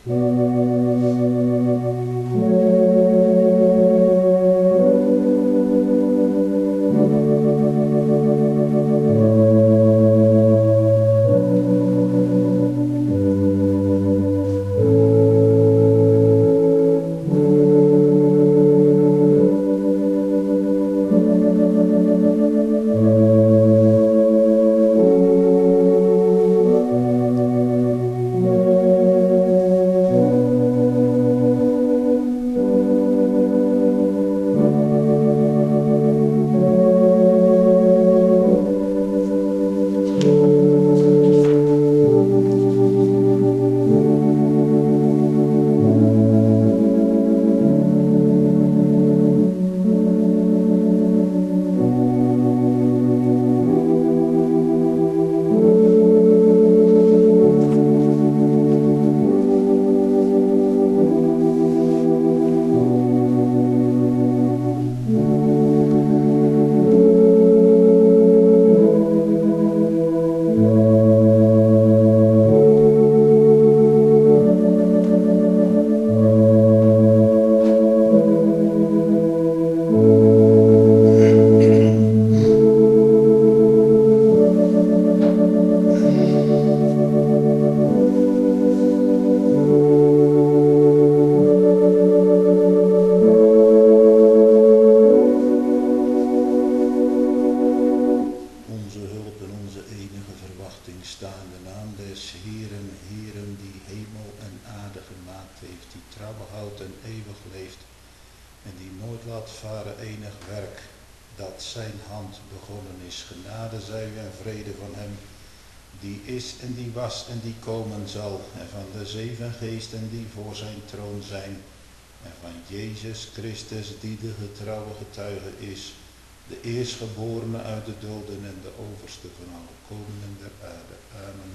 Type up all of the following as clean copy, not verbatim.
En die was en die komen zal, en van de 7 geesten die voor zijn troon zijn, en van Jezus Christus die de getrouwe getuige is, de eerstgeborene uit de doden en de overste van alle koningen der aarde. Amen.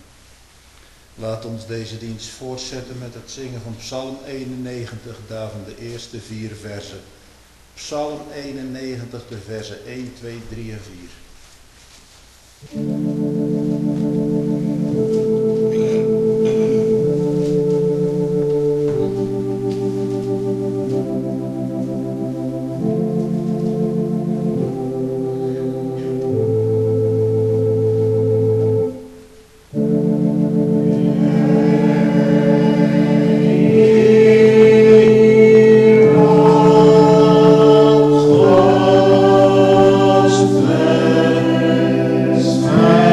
Laat ons deze dienst voortzetten met het zingen van Psalm 91, daarvan de eerste 4 versen. Psalm 91, de versen 1, 2, 3 en 4. Amen.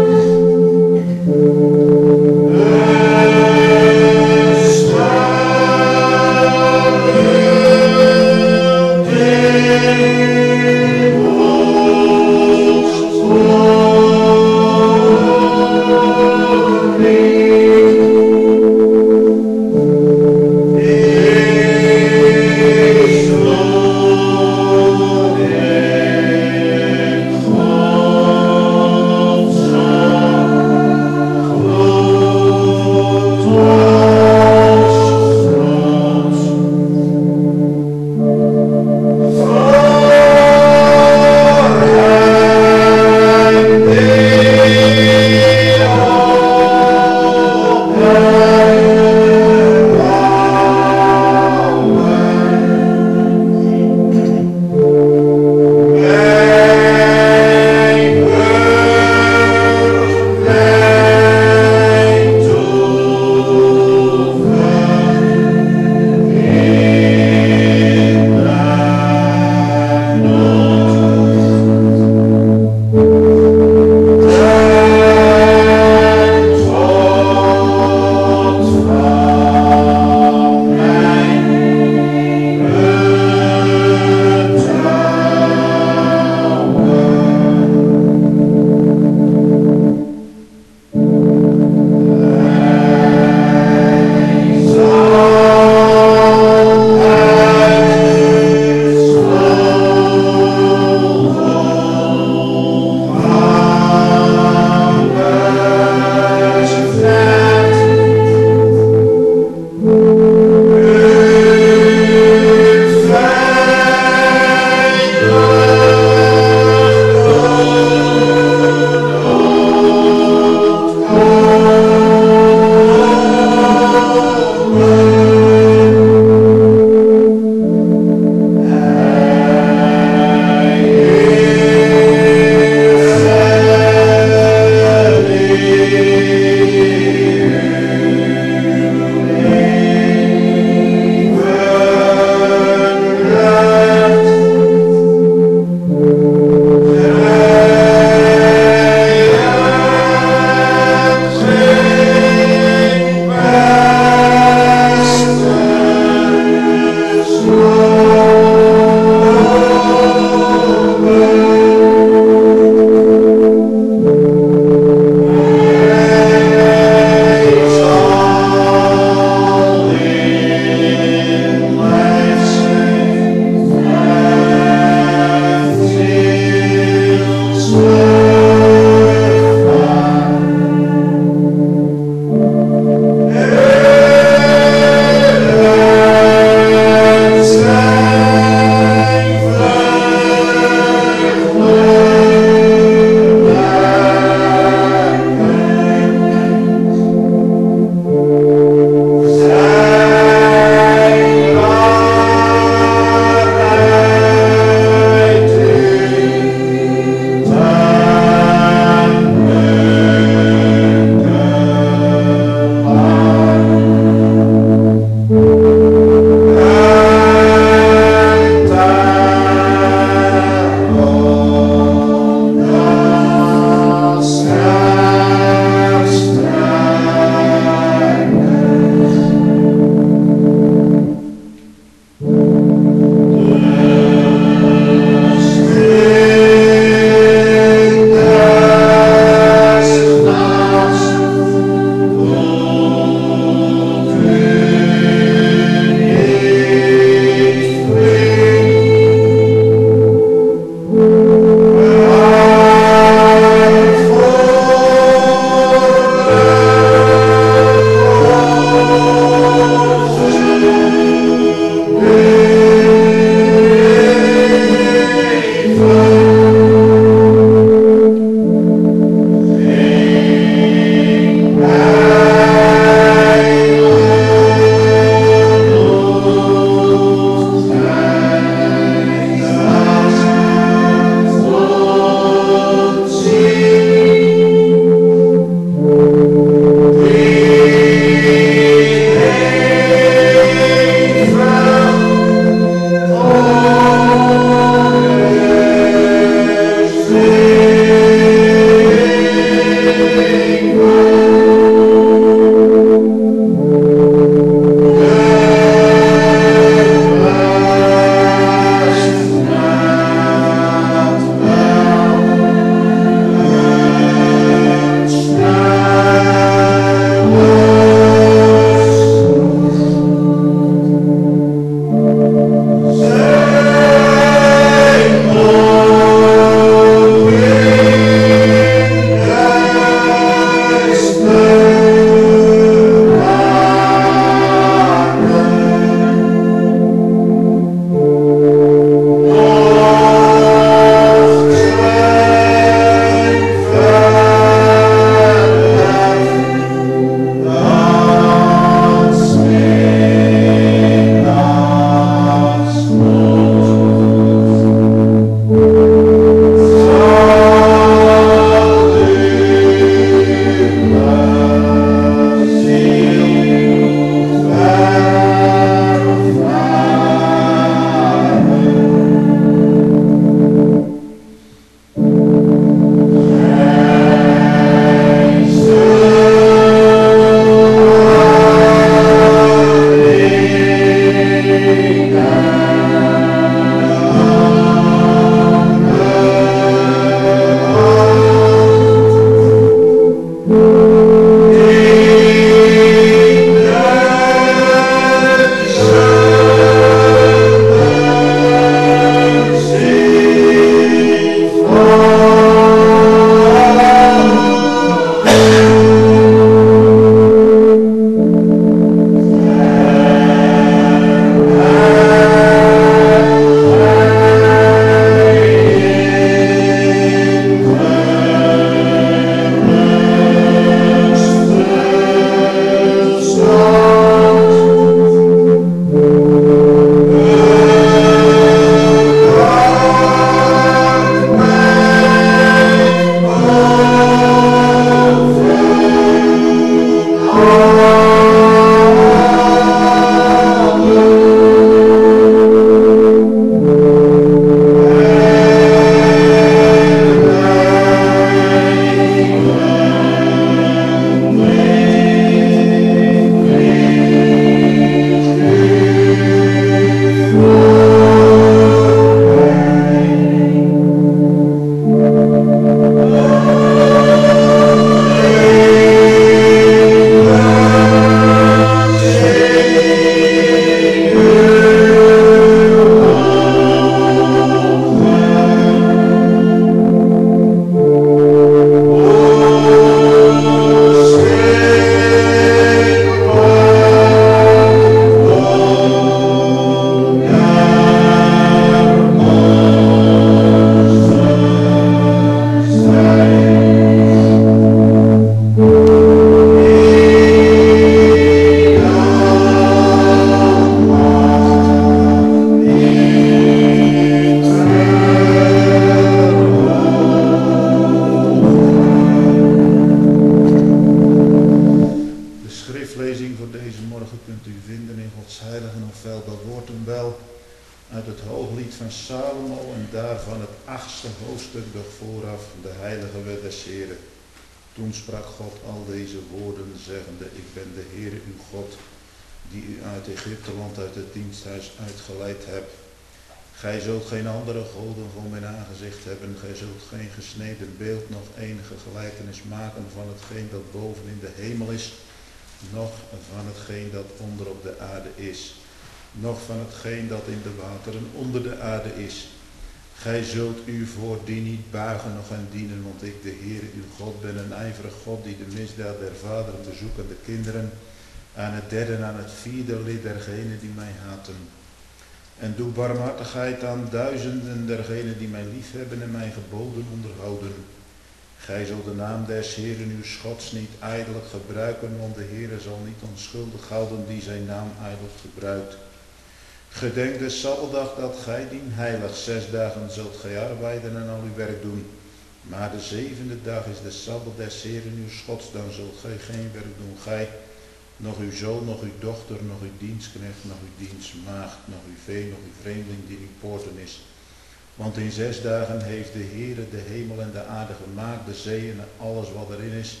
het hooglied van Salomo en daarvan het 8e hoofdstuk doch vooraf de heilige wet des Heren. Toen sprak God al deze woorden, zeggende, ik ben de Heere uw God, die u uit Egypteland, uit het diensthuis uitgeleid hebt. Gij zult geen andere goden voor mijn aangezicht hebben, gij zult geen gesneden beeld, nog enige gelijkenis maken van hetgeen dat boven in de hemel is, noch van hetgeen dat onder op de aarde is, noch van hetgeen dat in de wateren onder de aarde is. Gij zult u voor die niet buigen nog en dienen, want ik, de Heer uw God, ben een ijverig God, die de misdaad der vaderen bezoekt aan de kinderen, aan het 3e en aan het 4e lid dergenen die mij haten. En doe barmhartigheid aan duizenden dergenen die mij liefhebben en mijn geboden onderhouden. Gij zult de naam des Heeren uw Gods niet ijdelijk gebruiken, want de Heere zal niet onschuldig houden die zijn naam ijdelijk gebruikt. Gedenk de Sabbatdag dat gij dien heilig, 6 dagen zult gij arbeiden en al uw werk doen. Maar de 7e dag is de Sabbat des Heeren uw Gods, dan zult gij geen werk doen, gij, nog uw zoon, nog uw dochter, nog uw dienstknecht, nog uw dienstmaagd, nog uw vee, nog uw vreemdeling die in uw poorten is. Want in 6 dagen heeft de Heere de hemel en de aarde gemaakt, de zee en alles wat erin is.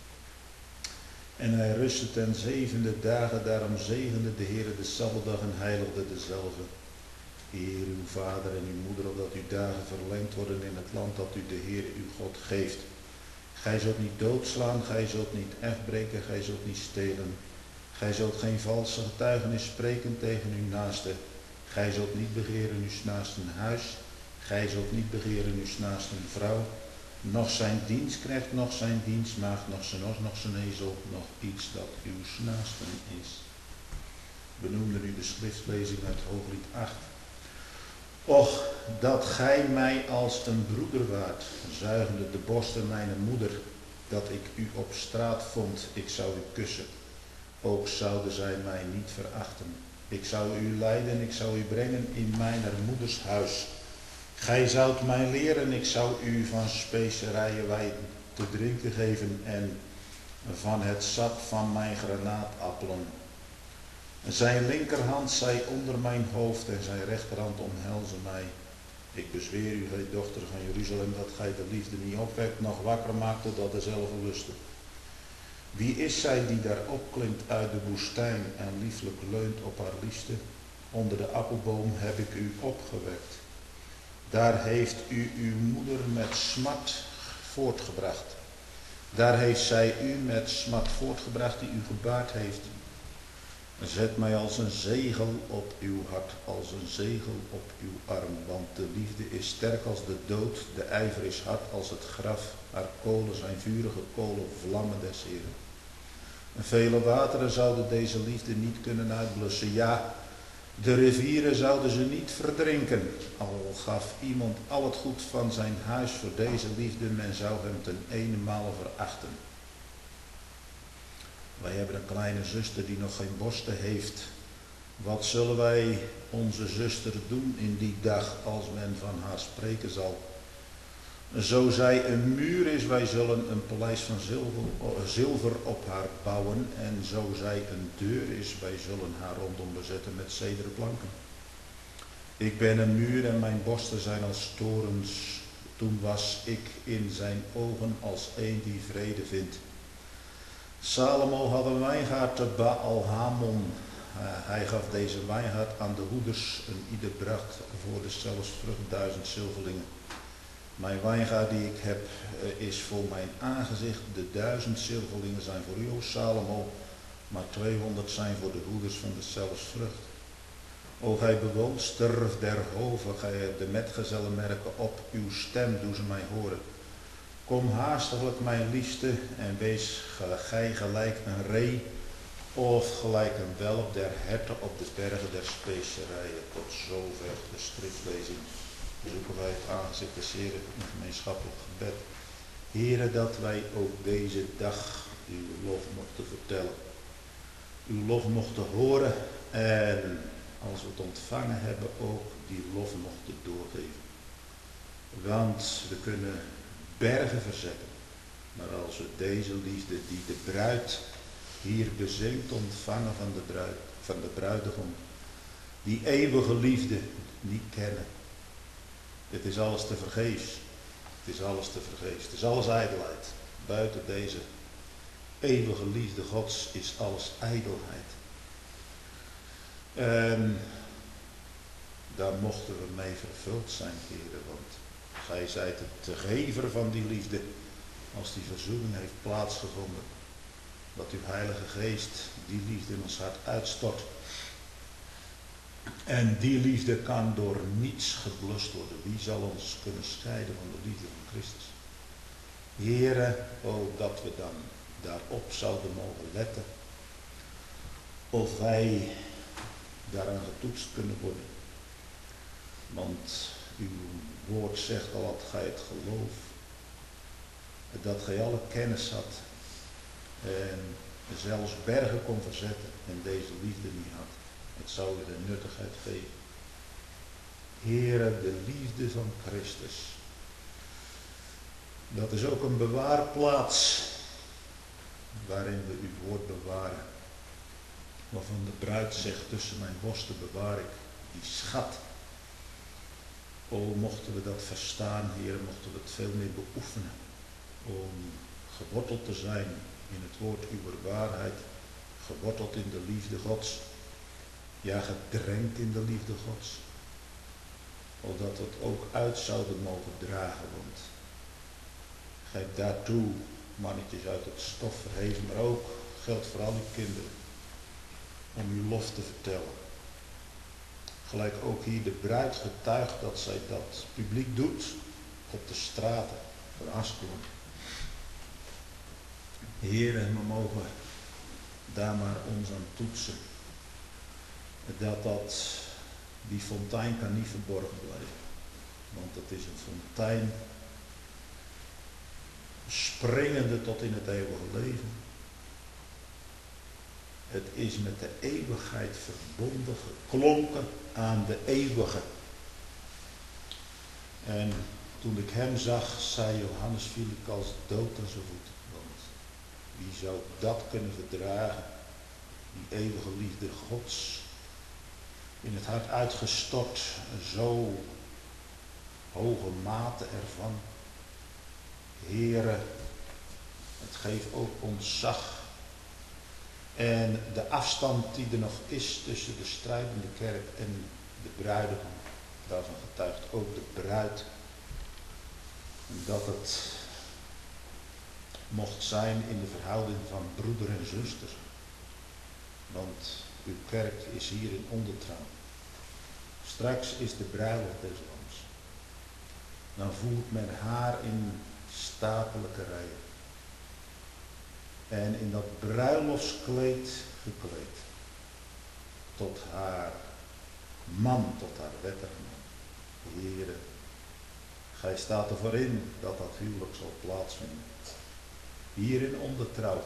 En hij rustte ten 7e dagen, daarom zegende de Heere de Sabbatdag en heiligde dezelve. Eer uw vader en uw moeder, opdat uw dagen verlengd worden in het land dat u de Heere uw God geeft. Gij zult niet doodslaan, gij zult niet afbreken, gij zult niet stelen. Gij zult geen valse getuigenis spreken tegen uw naaste. Gij zult niet begeren uw naasten huis. Gij zult niet begeren uw naasten vrouw. Nog zijn dienstknecht, nog zijn dienstmaagd, nog zijn os, nog zijn ezel, nog iets dat uw naasten is. We noemden nu de schriftlezing uit Hooglied 8. Och, dat gij mij als een broeder waart, zuigende de borsten mijner moeder, dat ik u op straat vond, ik zou u kussen. Ook zouden zij mij niet verachten. Ik zou u leiden, ik zou u brengen in mijner moeders huis. Gij zoudt mij leren, ik zou u van specerijen wijn te drinken geven en van het sap van mijn granaatappelen. Zijn linkerhand zij onder mijn hoofd en zijn rechterhand omhelzen mij. Ik bezweer u, gij dochter van Jeruzalem, dat gij de liefde niet opwekt, nog wakker maakt totdat dezelfde lusten. Wie is zij die daar opklimt uit de woestijn en lieflijk leunt op haar liefste? Onder de appelboom heb ik u opgewekt. Daar heeft u uw moeder met smart voortgebracht. Daar heeft zij u met smart voortgebracht die u gebaard heeft. Zet mij als een zegel op uw hart, als een zegel op uw arm, want de liefde is sterk als de dood, de ijver is hard als het graf, haar kolen zijn vurige kolen, vlammen des Heren. En vele wateren zouden deze liefde niet kunnen uitblussen, ja, de rivieren zouden ze niet verdrinken, al gaf iemand al het goed van zijn huis voor deze liefde, men zou hem ten eenenmale verachten. Wij hebben een kleine zuster die nog geen borsten heeft. Wat zullen wij onze zuster doen in die dag als men van haar spreken zal? Zo zij een muur is, wij zullen een paleis van zilver op haar bouwen. En zo zij een deur is, wij zullen haar rondom bezetten met zederen planken. Ik ben een muur en mijn borsten zijn als torens. Toen was ik in zijn ogen als een die vrede vindt. Salomo had een wijngaard te Baal-Hamon. Hij gaf deze wijngaard aan de hoeders en ieder bracht voor de zelfsvrucht 1000 zilverlingen. Mijn wijngaard die ik heb is voor mijn aangezicht. De 1000 zilverlingen zijn voor u, o Salomo, maar 200 zijn voor de hoeders van de zelfsvrucht. O gij bewoonster der hoven, gij de metgezellen merken op, uw stem doe ze mij horen. Kom haastiglijk, mijn liefste, en wees gij gelijk een ree, of gelijk een welp der herten op de bergen der specerijen. Tot zover de schriftlezing. Zoeken wij het aangezicht des Heren in gemeenschappelijk gebed. Heere, dat wij ook deze dag uw lof mochten vertellen. Uw lof mochten horen en als we het ontvangen hebben ook die lof mochten doorgeven. Want we kunnen bergen verzetten. Maar als we deze liefde die de bruid hier bezingt ontvangen van de bruidegom. Die eeuwige liefde niet kennen. Het is alles te vergeefs. Het is alles te vergeefs. Het is alles ijdelheid. Buiten deze eeuwige liefde Gods is alles ijdelheid. En daar mochten we mee vervuld zijn, heren, want gij zijt de gever van die liefde. Als die verzoening heeft plaatsgevonden, dat uw Heilige Geest die liefde in ons hart uitstort. En die liefde kan door niets geblust worden. Wie zal ons kunnen scheiden van de liefde van Christus? Heren, dat we dan daarop zouden mogen letten. Of wij daaraan getoetst kunnen worden. Want uw woord zegt al dat gij het geloof. Dat gij alle kennis had. En zelfs bergen kon verzetten. En deze liefde niet had. Het zou je de nuttigheid geven. Heere, de liefde van Christus. Dat is ook een bewaarplaats. Waarin we uw woord bewaren. Waarvan de bruid zegt, tussen mijn borsten bewaar ik die schat. O, mochten we dat verstaan, Heer, mochten we het veel meer beoefenen. Om geworteld te zijn in het woord uw waarheid. Geworteld in de liefde Gods. Ja, gedrenkt in de liefde Gods. Opdat we het ook uit zouden mogen dragen. Want gij hebt daartoe mannetjes uit het stof verheven. Maar ook geldt voor al uw kinderen. Om uw lof te vertellen. Gelijk ook hier de bruid getuigt dat zij dat publiek doet. Op de straten van Askelon. Heer, we mogen daar maar ons aan toetsen. Dat die fontein kan niet verborgen blijven. Want het is een fontein springende tot in het eeuwige leven. Het is met de eeuwigheid verbonden, geklonken aan de eeuwige. En toen ik hem zag, zei Johannes, viel ik als dood aan zijn voeten. Want wie zou dat kunnen verdragen? Die eeuwige liefde Gods. In het hart uitgestort, zo hoge mate ervan. Heere, het geeft ook ontzag. En de afstand die er nog is tussen de strijdende kerk en de bruidegom, daarvan getuigt ook de bruid. Dat het mocht zijn in de verhouding van broeder en zuster. Want uw kerk is hier in ondertrouw. Straks is de bruiloft des lams. Dan voert men haar in stapelijke rijen. En in dat bruiloftskleed gekleed. Tot haar man, tot haar wettige man. Heere, gij staat ervoor in dat dat huwelijk zal plaatsvinden. Hier in ondertrouw.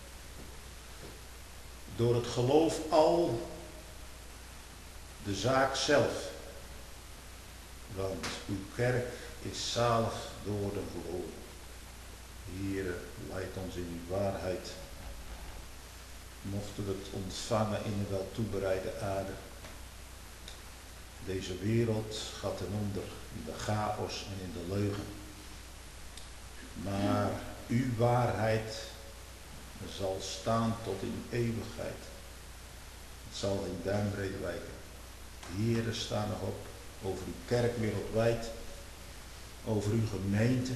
Door het geloof al de zaak zelf. Want uw kerk is zalig door de geloof. Heere, leid ons in uw waarheid. Mochten we het ontvangen in een wel toebereide aarde. Deze wereld gaat ten onder in de chaos en in de leugen. Maar uw waarheid zal staan tot in eeuwigheid. Het zal geen duimbreed wijken. Heere, sta nog op over uw kerk wereldwijd, over uw gemeente,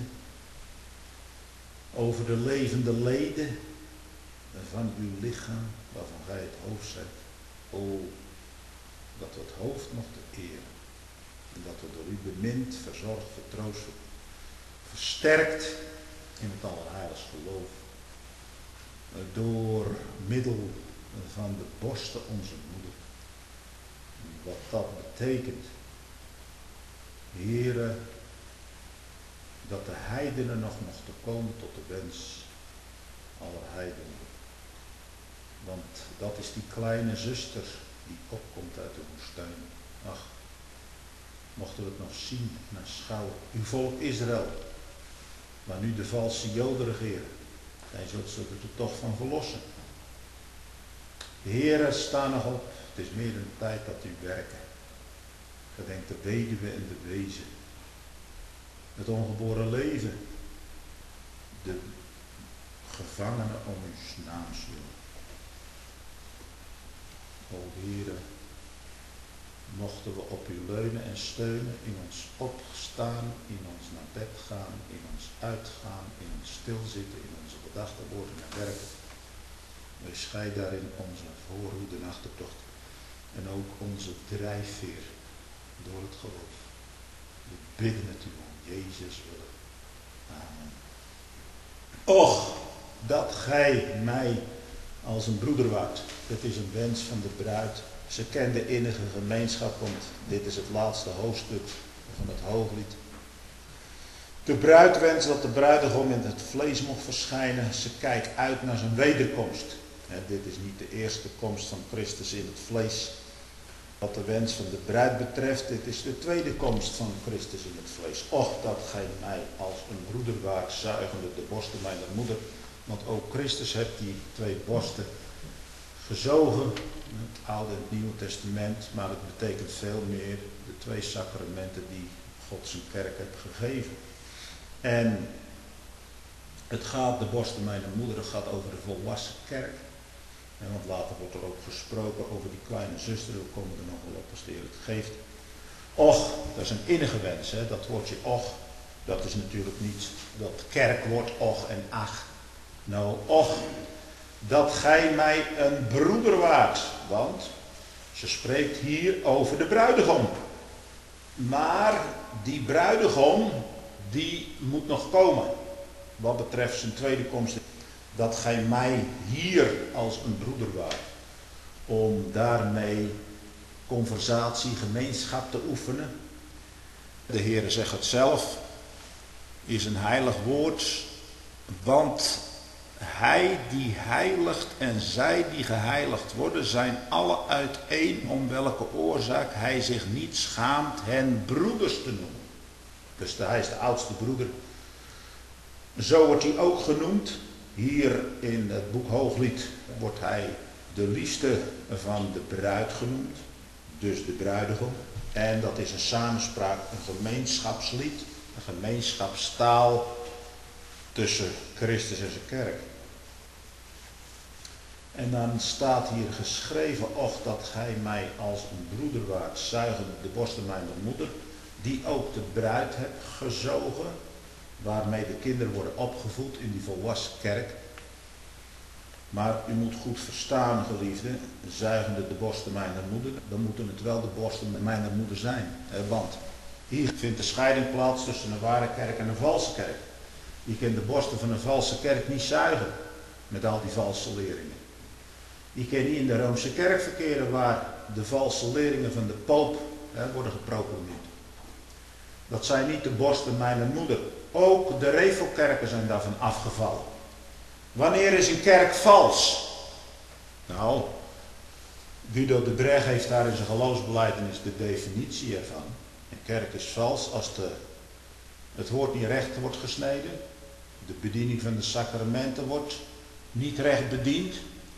over de levende leden van uw lichaam, waarvan gij het hoofd zijt. O, dat we het hoofd mochten eren. En dat we door u bemind, verzorgd, vertroost, versterkt in het allerheiligst geloof. Door middel van de borsten onze moeder. Wat dat betekent. Heere, dat de heidenen nog mochten komen tot de wens aller heidenen. Want dat is die kleine zuster die opkomt uit de woestijn. Ach, mochten we het nog zien en aanschouwen. Uw volk Israël, waar nu de valse Joden regeren. Gij zult ze er toch van verlossen. De Heere, sta nog op. Het is meer dan tijd dat u werken. Gedenk de weduwe en de wezen. Het ongeboren leven. De gevangenen om uw naams wil. O Heere, mochten we op u leunen en steunen in ons opstaan, in ons naar bed gaan, in ons uitgaan, in ons stilzitten, in onze gedachten, woorden en werken. Wees gij daarin onze voorhoede en achtertocht en ook onze drijfveer door het geloof. We bidden het u om Jezus willen. Amen. Och, dat gij mij als een broeder waart. Dit is een wens van de bruid. Ze kende innige gemeenschap, want dit is het laatste hoofdstuk van het Hooglied. De bruid wenst dat de bruidegom in het vlees mocht verschijnen. Ze kijkt uit naar zijn wederkomst. Dit is niet de eerste komst van Christus in het vlees. Wat de wens van de bruid betreft, dit is de tweede komst van Christus in het vlees. Och, dat gij mij als een broeder waart, zuigende de borsten mijner moeder. Want ook Christus heeft die twee borsten gezogen. Het Oude en het Nieuwe Testament, maar het betekent veel meer de twee sacramenten die God zijn kerk heeft gegeven. En het gaat, de borsten mijner moeder, het gaat over de volwassen kerk. Want later wordt er ook gesproken over die kleine zuster, we komen er nog wel op als de Heer het geeft. Och, dat is een innige wens, hè? Dat woordje och, dat is natuurlijk niet dat kerkwoord och en ach. Nou, och, dat gij mij een broeder waart, want ze spreekt hier over de bruidegom. Maar die bruidegom, die moet nog komen, wat betreft zijn tweede komst. Dat gij mij hier als een broeder waart, om daarmee conversatie, gemeenschap te oefenen. De Heere zegt het zelf, is een heilig woord, want hij die heiligt en zij die geheiligd worden, zijn alle uiteen om welke oorzaak hij zich niet schaamt hen broeders te noemen. Dus hij is de oudste broeder. Zo wordt hij ook genoemd. Hier in het boek Hooglied wordt hij de liefste van de bruid genoemd, dus de bruidegom. En dat is een samenspraak, een gemeenschapslied, een gemeenschapstaal tussen Christus en zijn kerk. En dan staat hier geschreven, och dat gij mij als een broeder waart, zuigende de borsten mijner moeder, die ook de bruid hebt gezogen, waarmee de kinderen worden opgevoed in die volwassen kerk. Maar u moet goed verstaan, geliefden, zuigende de borsten mijner moeder, dan moeten het wel de borsten mijner moeder zijn. Want hier vindt de scheiding plaats tussen een ware kerk en een valse kerk. Je kunt de borsten van een valse kerk niet zuigen met al die valse leringen. Je kunt niet in de Roomse kerk verkeren waar de valse leringen van de poop worden geproclameerd. Dat zijn niet de borsten mijner moeder. Ook de revelkerken zijn daarvan afgevallen. Wanneer is een kerk vals? Nou, Guido de Breg heeft daar in zijn geloofsbelijdenis de definitie ervan. Een kerk is vals als het woord niet recht wordt gesneden. De bediening van de sacramenten wordt niet recht bediend.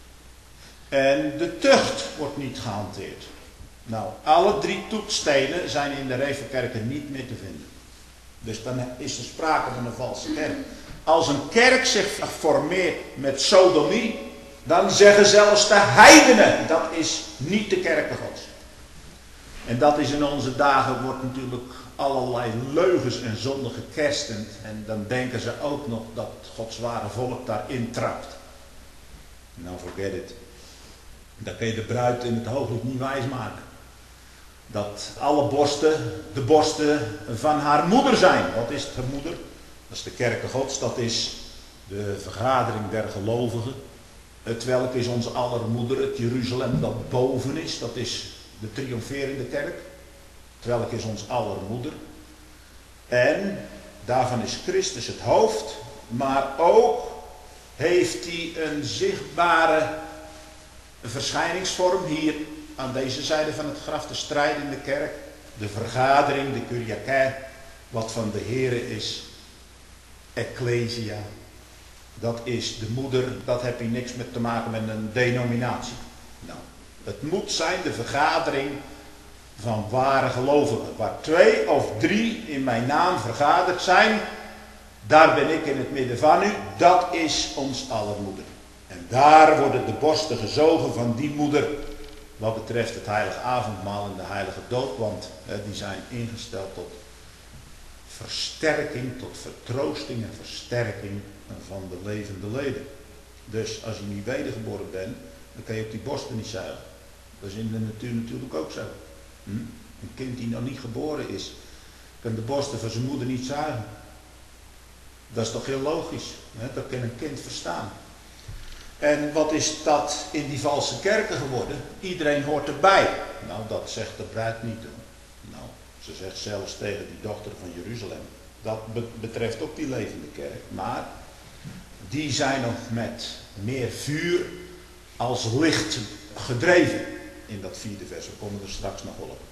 En de tucht wordt niet gehanteerd. Nou, alle drie toetsstenen zijn in de revelkerken niet meer te vinden. Dus dan is er sprake van een valse kerk. Als een kerk zich formeert met sodomie, dan zeggen zelfs de heidenen, dat is niet de kerk Gods. En dat is in onze dagen, wordt natuurlijk allerlei leugens en zonden gekerstend. En dan denken ze ook nog dat Gods ware volk daarin trapt. Nou, forget it. Dat kun je de bruid in het Hooglied niet wijsmaken. Dat alle borsten de borsten van haar moeder zijn. Wat is het, haar moeder? Dat is de kerk Gods, dat is de vergadering der gelovigen. Het welk is onze aller moeder, het Jeruzalem dat boven is, dat is de triomferende kerk. Het welk is ons aller moeder. En daarvan is Christus het hoofd, maar ook heeft hij een zichtbare verschijningsvorm hier aan deze zijde van het graf, de strijdende kerk, de vergadering, de Kyriake, wat van de Here is, Ecclesia. Dat is de moeder, dat heb hier niks met te maken met een denominatie. Nou, het moet zijn de vergadering van ware gelovigen. Waar 2 of 3 in mijn naam vergaderd zijn, daar ben ik in het midden van u. Dat is ons aller moeder. En daar worden de borsten gezogen van die moeder. Wat betreft het heilige avondmaal en de heilige doop. Want die zijn ingesteld tot versterking, tot vertroosting en versterking van de levende leden. Dus als je niet wedergeboren bent, dan kan je op die borsten niet zuigen. Dat is in de natuur natuurlijk ook zo. Een kind die nog niet geboren is, kan de borsten van zijn moeder niet zuigen. Dat is toch heel logisch. Dat kan een kind verstaan. En wat is dat in die valse kerken geworden? Iedereen hoort erbij. Nou, dat zegt de bruid niet. Nou, ze zegt zelfs tegen die dochter van Jeruzalem. Dat betreft ook die levende kerk. Maar die zijn nog met meer vuur als licht gedreven. In dat 4e vers. We komen er straks nog wel op.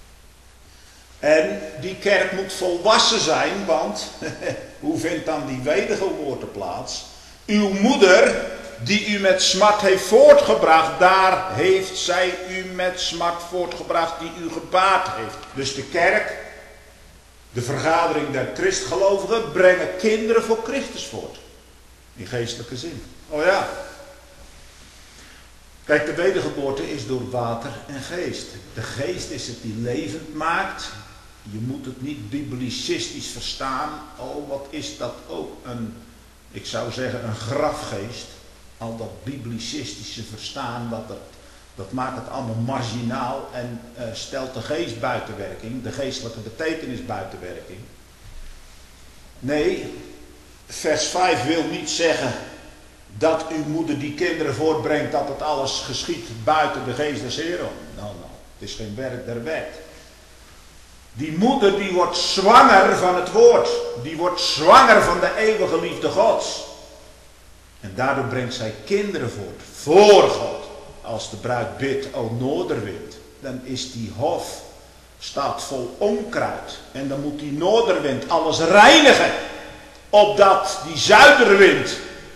En die kerk moet volwassen zijn. Want hoe vindt dan die wedergeboorte plaats? Uw moeder, die u met smart heeft voortgebracht, daar heeft zij u met smart voortgebracht die u gebaard heeft. Dus de kerk, de vergadering der christgelovigen, brengen kinderen voor Christus voort. In geestelijke zin. Oh ja. Kijk, de wedergeboorte is door water en geest. De geest is het die levend maakt. Je moet het niet biblicistisch verstaan. Oh, wat is dat ook een, ik zou zeggen, een grafgeest. Al dat biblicistische verstaan, dat maakt het allemaal marginaal en stelt de geest buiten werking, de geestelijke betekenis buiten werking. Nee, vers 5 wil niet zeggen dat uw moeder die kinderen voortbrengt, dat het alles geschiet buiten de geest des Heeren. Nou, het is geen werk der wet. Die moeder die wordt zwanger van het woord, die wordt zwanger van de eeuwige liefde Gods. En daardoor brengt zij kinderen voort, voor God. Als de bruid bidt, o noorderwind, dan is die hof, staat vol onkruid. En dan moet die noorderwind alles reinigen, opdat die zuiderwind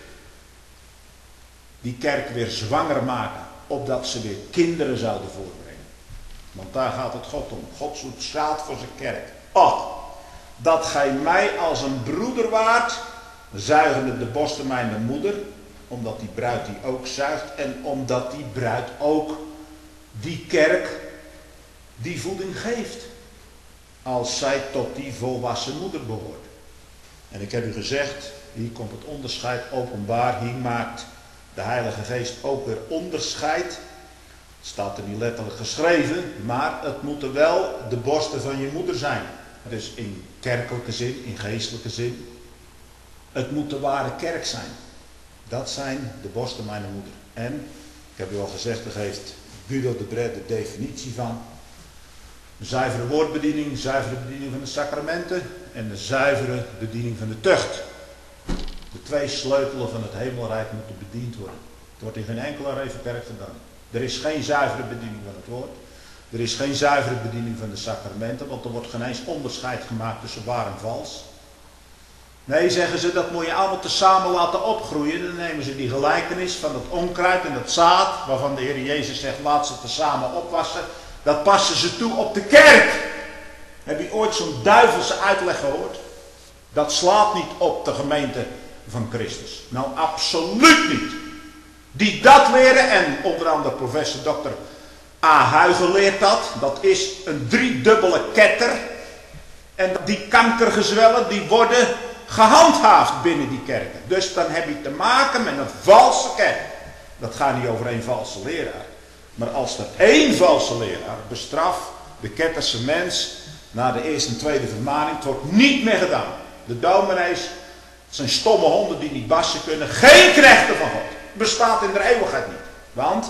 die kerk weer zwanger maken, opdat ze weer kinderen zouden voortbrengen. Want daar gaat het God om. God zoekt zaad voor zijn kerk. Och, dat gij mij als een broeder waart, zuigende de borsten mijner moeder, omdat die bruid die ook zuigt en omdat die bruid ook die kerk die voeding geeft. Als zij tot die volwassen moeder behoort. En ik heb u gezegd, hier komt het onderscheid openbaar. Hier maakt de Heilige Geest ook weer onderscheid. Het staat er niet letterlijk geschreven, maar het moeten wel de borsten van je moeder zijn. Dus in kerkelijke zin, in geestelijke zin. Het moet de ware kerk zijn. Dat zijn de borsten mijner moeder. En, ik heb u al gezegd, daar geeft Guido de Bret de definitie van. Een zuivere woordbediening, zuivere bediening van de sacramenten en de zuivere bediening van de tucht. De 2 sleutelen van het hemelrijk moeten bediend worden. Het wordt in geen enkele revenkerk gedaan. Er is geen zuivere bediening van het woord. Er is geen zuivere bediening van de sacramenten, want er wordt geen eens onderscheid gemaakt tussen waar en vals. Nee, zeggen ze, dat moet je allemaal tezamen laten opgroeien. Dan nemen ze die gelijkenis van dat onkruid en dat zaad, waarvan de Heer Jezus zegt, laat ze tezamen opwassen. Dat passen ze toe op de kerk. Heb je ooit zo'n duivelse uitleg gehoord? Dat slaat niet op de gemeente van Christus. Nou, absoluut niet. Die dat leren, en onder andere professor Dr. A. Huygen leert dat. Dat is een 3-dubbele ketter. En die kankergezwellen, die worden gehandhaafd binnen die kerken. Dus dan heb je te maken met een valse kerk. Dat gaat niet over één valse leraar. Maar als er één valse leraar bestraft de ketterse mens na de eerste en tweede vermaning, het wordt niet meer gedaan. De dominees zijn stomme honden die niet bassen kunnen. Geen knechten van God. Bestaat in de eeuwigheid niet. Want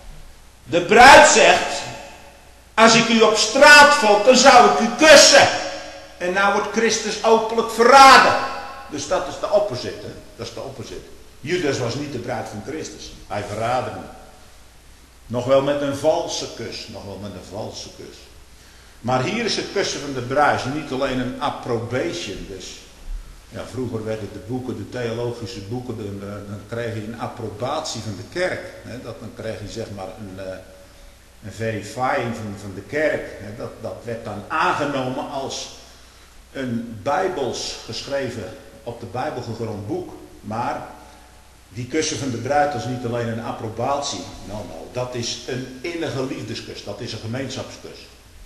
de bruid zegt, als ik u op straat vond, dan zou ik u kussen. En nou wordt Christus openlijk verraden. Dus dat is de opposite. Dat is de opposite. Judas was niet de bruid van Christus. Hij verraadde hem. Nog wel met een valse kus. Nog wel met een valse kus. Maar hier is het kussen van de bruid niet alleen een approbation. Dus ja, vroeger werden de boeken, de theologische boeken, dan kreeg je een approbatie van de kerk. Dan kreeg je zeg maar een verifying van de kerk. Dat werd dan aangenomen als een bijbels geschreven, op de Bijbel gegrond boek. Maar die kussen van de bruid is niet alleen een approbatie. Nou, dat is een innige liefdeskus. Dat is een gemeenschapskus.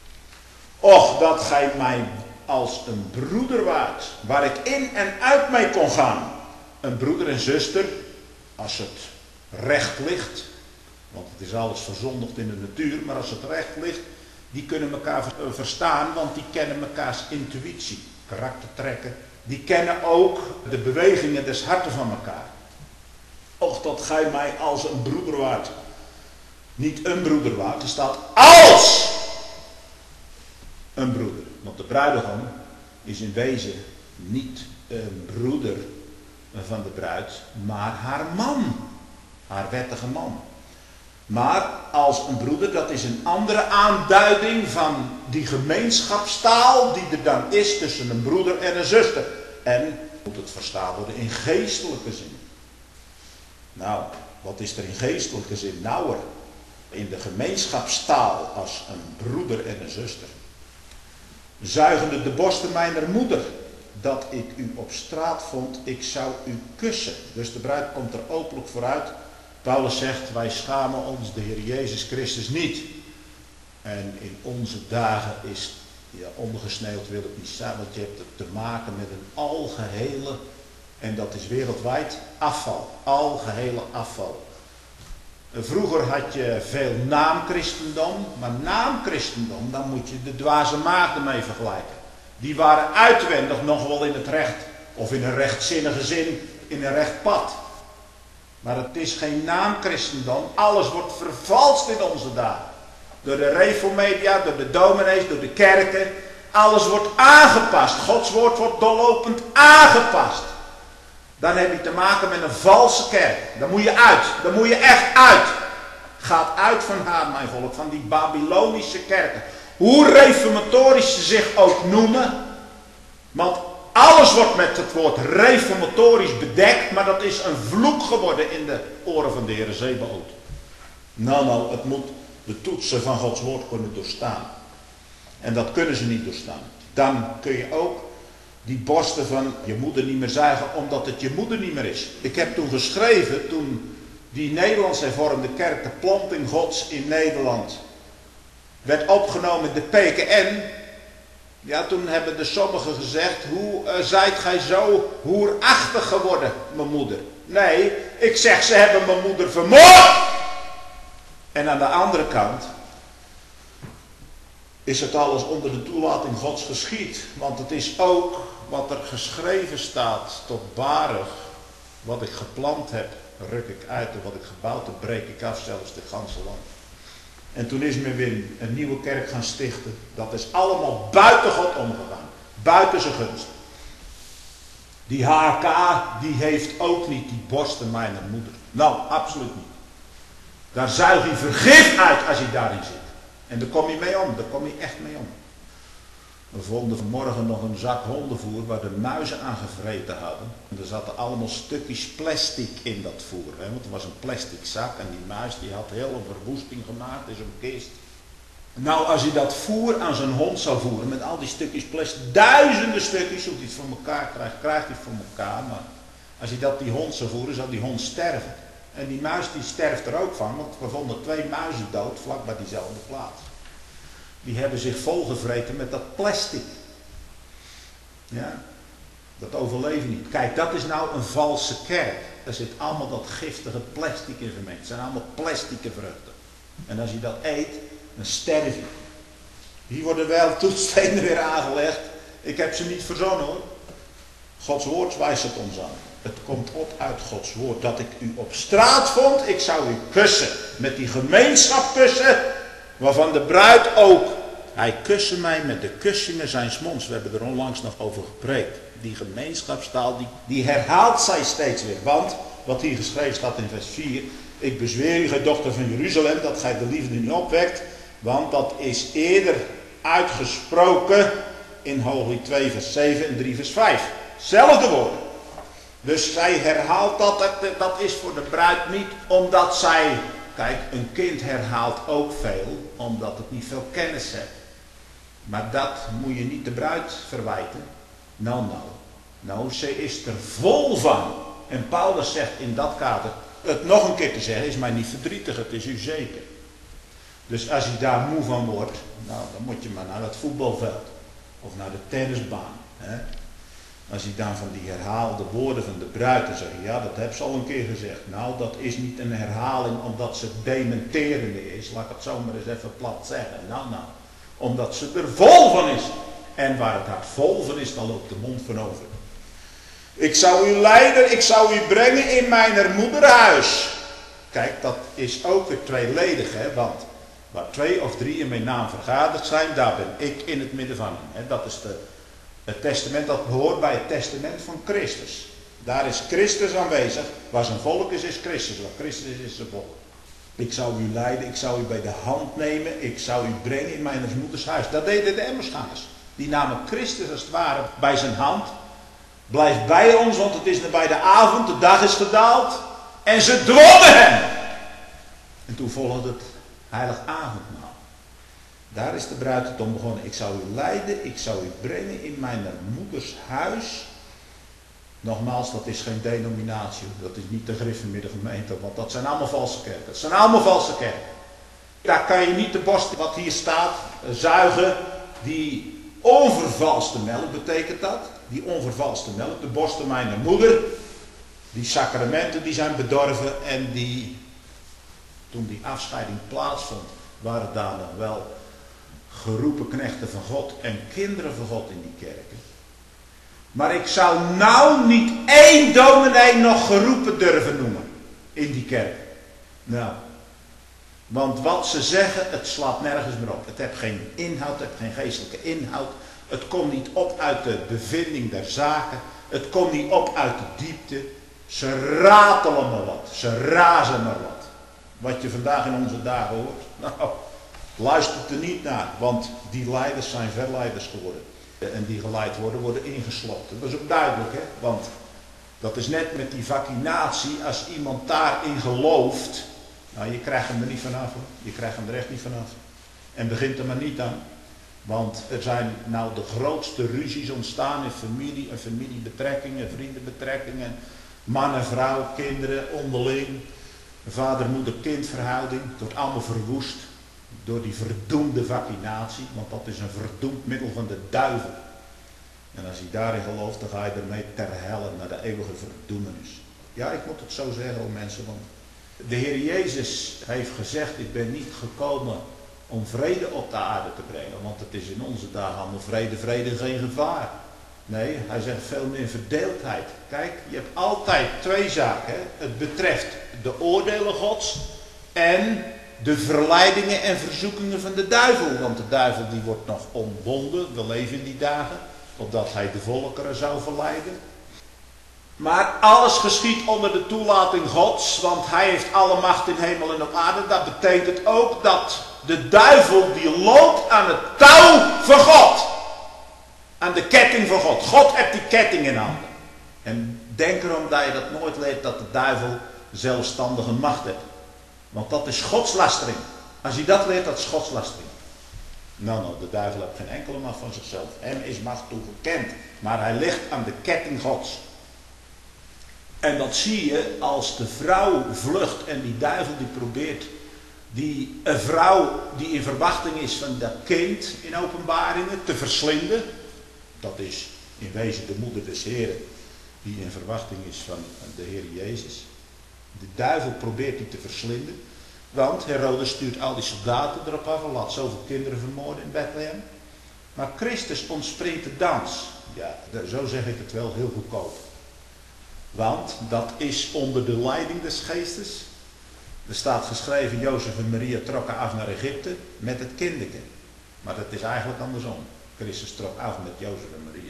Och, dat gij mij als een broeder waart, waar ik in en uit mee kon gaan. Een broeder en zuster, als het recht ligt, want het is alles verzondigd in de natuur, maar als het recht ligt, die kunnen elkaar verstaan, want die kennen mekaars intuïtie, karaktertrekken. Die kennen ook de bewegingen des harten van elkaar. Och, dat gij mij als een broeder waart. Niet een broeder waart, er staat als een broeder. Want de bruidegom is in wezen niet een broeder van de bruid, maar haar man. Haar wettige man. Maar als een broeder, dat is een andere aanduiding van die gemeenschapstaal die er dan is tussen een broeder en een zuster. En moet het verstaan worden in geestelijke zin. Nou, wat is er in geestelijke zin nauwer? In de gemeenschapstaal als een broeder en een zuster. Zuigende de borsten mijner moeder, dat ik u op straat vond, ik zou u kussen. Dus de bruid komt er openlijk vooruit. Paulus zegt, wij schamen ons de Heer Jezus Christus niet. En in onze dagen is, ondergesneeuwd wil ik niet zijn, want je hebt het te maken met een algehele, en dat is wereldwijd, afval. Algehele afval. Vroeger had je veel naamchristendom, maar naamchristendom, dan moet je de dwaze maagden mee vergelijken. Die waren uitwendig nog wel in het recht, of in een rechtzinnige zin, in een recht pad. Maar het is geen naamchristendom, alles wordt vervalst in onze dagen. Door de reformedia, door de dominees, door de kerken, alles wordt aangepast. Gods woord wordt doorlopend aangepast. Dan heb je te maken met een valse kerk. Dan moet je uit. Dan moet je echt uit. Gaat uit van haar, mijn volk. Van die Babylonische kerken. Hoe reformatorisch ze zich ook noemen. Want alles wordt met het woord reformatorisch bedekt. Maar dat is een vloek geworden in de oren van de Heer Zebaoth. Nou, het moet de toetsen van Gods woord kunnen doorstaan. En dat kunnen ze niet doorstaan. Dan kun je ook die borsten van je moeder niet meer zuigen, omdat het je moeder niet meer is. Ik heb toen geschreven, toen die Nederlands hervormde kerk, de planting Gods in Nederland, werd opgenomen in de PKN. Ja, toen hebben de sommigen gezegd, hoe zijt gij zo hoerachtig geworden, mijn moeder? Nee, ik zeg, ze hebben mijn moeder vermoord. En aan de andere kant is het alles onder de toelating Gods geschied. Want het is ook wat er geschreven staat tot barig. Wat ik geplant heb, ruk ik uit. En wat ik gebouwd heb, breek ik af, zelfs de ganse land. En toen is men weer een nieuwe kerk gaan stichten. Dat is allemaal buiten God omgegaan. Buiten zijn gunst. Die HK, die heeft ook niet die borsten mijner moeder. Nou, absoluut niet. Daar zuig je vergif uit als je daarin zit. En daar kom je mee om, daar kom je echt mee om. We vonden vanmorgen nog een zak hondenvoer waar de muizen aan gevreten hadden. En er zaten allemaal stukjes plastic in dat voer. Hè? Want het was een plastic zak en die muis die had heel een verwoesting gemaakt in zo'n kist. Nou, als hij dat voer aan zijn hond zou voeren met al die stukjes plastic, duizenden stukjes, hoe hij het voor elkaar krijgt, krijgt hij het voor elkaar. Maar als hij dat die hond zou voeren, zou die hond sterven. En die muis die sterft er ook van, want we vonden 2 muizen dood vlak bij diezelfde plaats. Die hebben zich volgevreten met dat plastic. Ja, dat overleven niet. Kijk, dat is nou een valse kerk. Daar zit allemaal dat giftige plastic in vermengd. Het zijn allemaal plastieke vruchten. En als je dat eet, dan sterf je. Hier worden wel toetstenen weer aangelegd. Ik heb ze niet verzonnen hoor. Gods woord wijst het ons aan. Het komt op uit Gods woord. Dat ik u op straat vond, ik zou u kussen. Met die gemeenschap kussen, waarvan de bruid ook. Hij kuste mij met de kussingen zijns monds. We hebben er onlangs nog over gepreekt. Die gemeenschapstaal, die herhaalt zij steeds weer. Want, wat hier geschreven staat in vers 4. Ik bezweer u, gij dochter van Jeruzalem, dat gij de liefde niet opwekt. Want dat is eerder uitgesproken in Hooglied 2 vers 7 en 3 vers 5. Zelfde woorden. Dus zij herhaalt dat is voor de bruid niet omdat zij kijk, een kind herhaalt ook veel, omdat het niet veel kennis heeft. Maar dat moet je niet de bruid verwijten. Nou, ze is er vol van. En Paulus zegt in dat kader, het nog een keer te zeggen, is mij niet verdrietig, het is u zeker. Dus als je daar moe van wordt, nou, dan moet je maar naar het voetbalveld. Of naar de tennisbaan. Hè? Als je dan van die herhaalde woorden van de bruid dan zeg je, ja, dat heb ze al een keer gezegd. Nou, dat is niet een herhaling omdat ze dementerende is. Laat ik het zo maar eens even plat zeggen. Nou. Omdat ze er vol van is. En waar het hart vol van is, dan loopt de mond van over. Ik zou u leiden, ik zou u brengen in mijn moederhuis. Kijk, dat is ook weer tweeledig, hè, want waar 2 of 3 in mijn naam vergaderd zijn, daar ben ik in het midden van hen. Hè. Dat is het testament, dat behoort bij het testament van Christus. Daar is Christus aanwezig. Waar zijn volk is, is Christus. Waar Christus is zijn volk. Ik zou u leiden, ik zou u bij de hand nemen, ik zou u brengen in mijn moeders huis. Dat deden de Emmersgangers. Die namen Christus als het ware bij zijn hand. Blijf bij ons, want het is bij de avond, de dag is gedaald. En ze dwongen hem. En toen volgde het heilig avondmaal. Daar is de bruid het om begonnen. Ik zou u leiden, ik zou u brengen in mijn moeders huis. Nogmaals, dat is geen denominatie. Dat is niet de Griffenmiddag gemeente, want dat zijn allemaal valse kerken. Dat zijn allemaal valse kerken. Daar kan je niet de borst, wat hier staat, zuigen. Die onvervalste melk betekent dat. Die onvervalste melk, de borsten mijner moeder. Die sacramenten die zijn bedorven en toen die afscheiding plaatsvond, waren daar nog wel geroepen knechten van God en kinderen van God in die kerken. Maar ik zou nou niet 1 dominee nog geroepen durven noemen in die kerk. Nou, want wat ze zeggen, het slaat nergens meer op. Het heeft geen inhoud, het heeft geen geestelijke inhoud. Het komt niet op uit de bevinding der zaken. Het komt niet op uit de diepte. Ze ratelen maar wat. Ze razen maar wat. Wat je vandaag in onze dagen hoort. Nou, luistert er niet naar. Want die leiders zijn verleiders geworden. En die geleid worden, worden ingesloten. Dat is ook duidelijk, hè. Want dat is net met die vaccinatie. Als iemand daarin gelooft. Nou, je krijgt hem er niet vanaf. Hoor. Je krijgt hem er echt niet vanaf. En begint er maar niet aan. Want er zijn nou de grootste ruzies ontstaan in familie en familiebetrekkingen, vriendenbetrekkingen. Man en vrouw, kinderen, onderling. Vader-moeder-kind verhouding. Het wordt allemaal verwoest door die verdoemde vaccinatie. Want dat is een verdoemd middel van de duivel. En als je daarin gelooft, dan ga je ermee ter helle naar de eeuwige verdoemenis. Ja, ik moet het zo zeggen, hoor mensen. Want de Heer Jezus heeft gezegd, ik ben niet gekomen om vrede op de aarde te brengen. Want het is in onze dagen allemaal vrede, geen gevaar. Nee, hij zegt veel meer verdeeldheid. Kijk, je hebt altijd 2 zaken. Hè? Het betreft de oordelen Gods en de verleidingen en verzoekingen van de duivel. Want de duivel die wordt nog ontbonden, we leven in die dagen, opdat hij de volkeren zou verleiden. Maar alles geschiet onder de toelating Gods, want hij heeft alle macht in hemel en op aarde. Dat betekent ook dat de duivel die loopt aan het touw van God. Aan de ketting van God. God heeft die ketting in handen. En denk erom dat je dat nooit leert dat de duivel zelfstandige macht heeft. Want dat is godslastering. Als je dat leert, dat is godslastering. Nou, de duivel heeft geen enkele macht van zichzelf. Hem is macht toegekend. Maar hij ligt aan de ketting Gods. En dat zie je als de vrouw vlucht en die duivel die probeert die vrouw die in verwachting is van dat kind in openbaringen te verslinden. Dat is in wezen de moeder des Heren die in verwachting is van de Heer Jezus. De duivel probeert die te verslinden. Want Herodes stuurt al die soldaten erop af en laat zoveel kinderen vermoorden in Bethlehem. Maar Christus ontspringt de dans. Ja, zo zeg ik het wel heel goedkoop. Want dat is onder de leiding des geestes. Er staat geschreven, Jozef en Maria trokken af naar Egypte met het kinderke. Maar dat is eigenlijk andersom. Christus trok af met Jozef en Maria.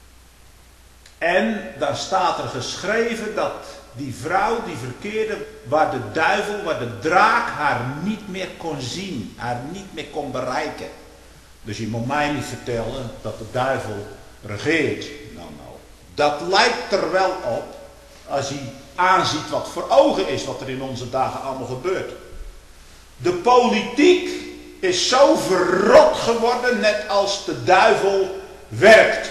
En daar staat er geschreven dat die vrouw die verkeerde, waar de duivel, waar de draak haar niet meer kon zien, haar niet meer kon bereiken. Dus je moet mij niet vertellen dat de duivel regeert. Nou, dat lijkt er wel op als hij aanziet wat voor ogen is, wat er in onze dagen allemaal gebeurt. De politiek is zo verrot geworden, net als de duivel werkt.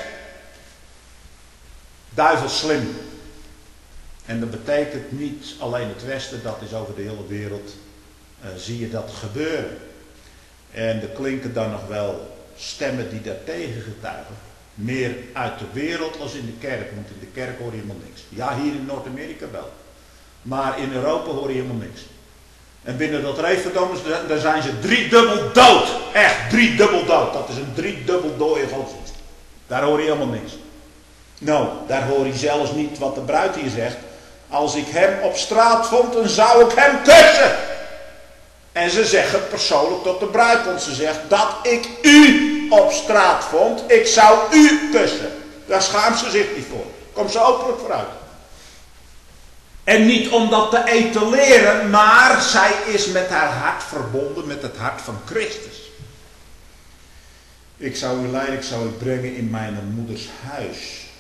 Duivel slim. En dat betekent niet alleen het Westen, dat is over de hele wereld, zie je dat gebeuren. En er klinken dan nog wel stemmen die daartegen getuigen. Meer uit de wereld als in de kerk, want in de kerk hoor je helemaal niks. Ja, hier in Noord-Amerika wel. Maar in Europa hoor je helemaal niks. En binnen dat referendum, daar zijn ze driedubbel dood. Echt, driedubbel dood. Dat is een driedubbel dode godsdienst. Daar hoor je helemaal niks. Nou, daar hoor je zelfs niet wat de bruid hier zegt. Als ik hem op straat vond, dan zou ik hem kussen. En ze zeggen persoonlijk tot de bruid, want ze zegt dat ik u op straat vond, ik zou u kussen. Daar schaamt ze zich niet voor. Komt ze openlijk vooruit. En niet om dat te etaleren, maar zij is met haar hart verbonden met het hart van Christus. Ik zou u leiden, ik zou u brengen in mijn moeders huis.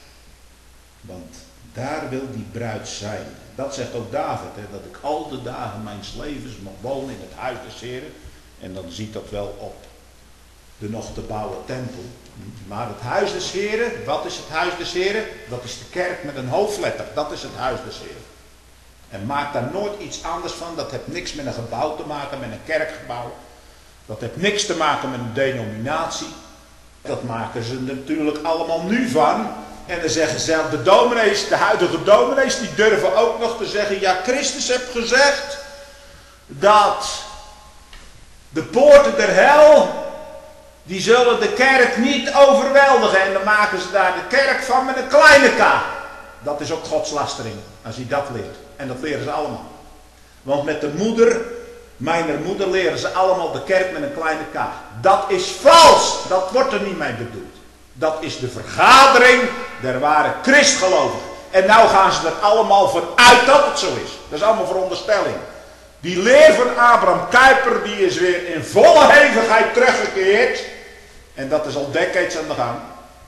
Want daar wil die bruid zijn. Dat zegt ook David, hè, dat ik al de dagen mijns levens mag wonen in het huis des Heren. En dan ziet dat wel op de nog te bouwen tempel. Maar het huis des Heren, wat is het huis des Heren? Dat is de kerk met een hoofdletter. Dat is het huis des Heren. En maak daar nooit iets anders van. Dat heeft niks met een gebouw te maken, met een kerkgebouw. Dat heeft niks te maken met een denominatie. Dat maken ze natuurlijk allemaal nu van. En dan zeggen zelf de dominees, de huidige dominees, die durven ook nog te zeggen, ja, Christus heeft gezegd dat de poorten der hel, die zullen de kerk niet overweldigen. En dan maken ze daar de kerk van met een kleine k. Dat is ook godslastering, als je dat leert. En dat leren ze allemaal. Want met de moeder, mijner moeder, leren ze allemaal de kerk met een kleine k. Dat is vals. Dat wordt er niet mee bedoeld. Dat is de vergadering der ware Christgelovigen. En nou gaan ze er allemaal van uit dat het zo is. Dat is allemaal veronderstelling. Die leer van Abraham Kuyper, die is weer in volle hevigheid teruggekeerd. En dat is al decades aan de gang.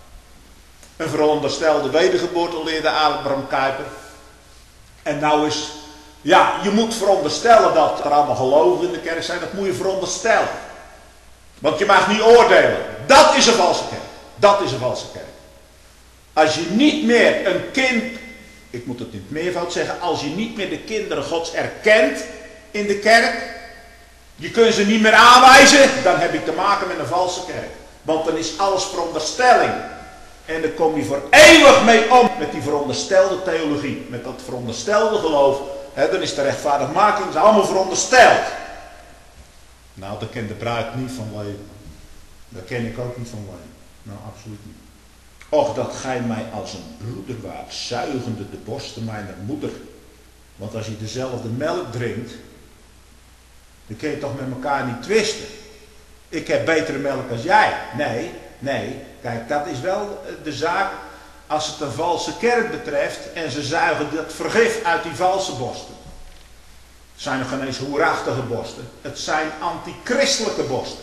Een veronderstelde wedergeboorte leerde Abraham Kuyper. En nou is, ja, je moet veronderstellen dat er allemaal gelovigen in de kerk zijn. Dat moet je veronderstellen. Want je mag niet oordelen. Dat is een valse kerk. Dat is een valse kerk. Als je niet meer een kind, ik moet het in het meervoud zeggen, als je niet meer de kinderen Gods erkent in de kerk, je kunt ze niet meer aanwijzen, dan heb je te maken met een valse kerk. Want dan is alles veronderstelling. En dan kom je voor eeuwig mee om met die veronderstelde theologie, met dat veronderstelde geloof. Dan is de rechtvaardigmaking, dat is allemaal verondersteld. Nou, daar kent de bruid niet van leven. Daar ken ik ook niet van leven. Nou, absoluut niet. Och, dat gij mij als een broeder waart, zuigende de borsten mijner moeder. Want als je dezelfde melk drinkt, dan kun je toch met elkaar niet twisten. Ik heb betere melk als jij. Nee. Kijk, dat is wel de zaak als het een valse kerk betreft en ze zuigen dat vergif uit die valse borsten. Het zijn nog geen eens hoerachtige borsten. Het zijn antichristelijke borsten.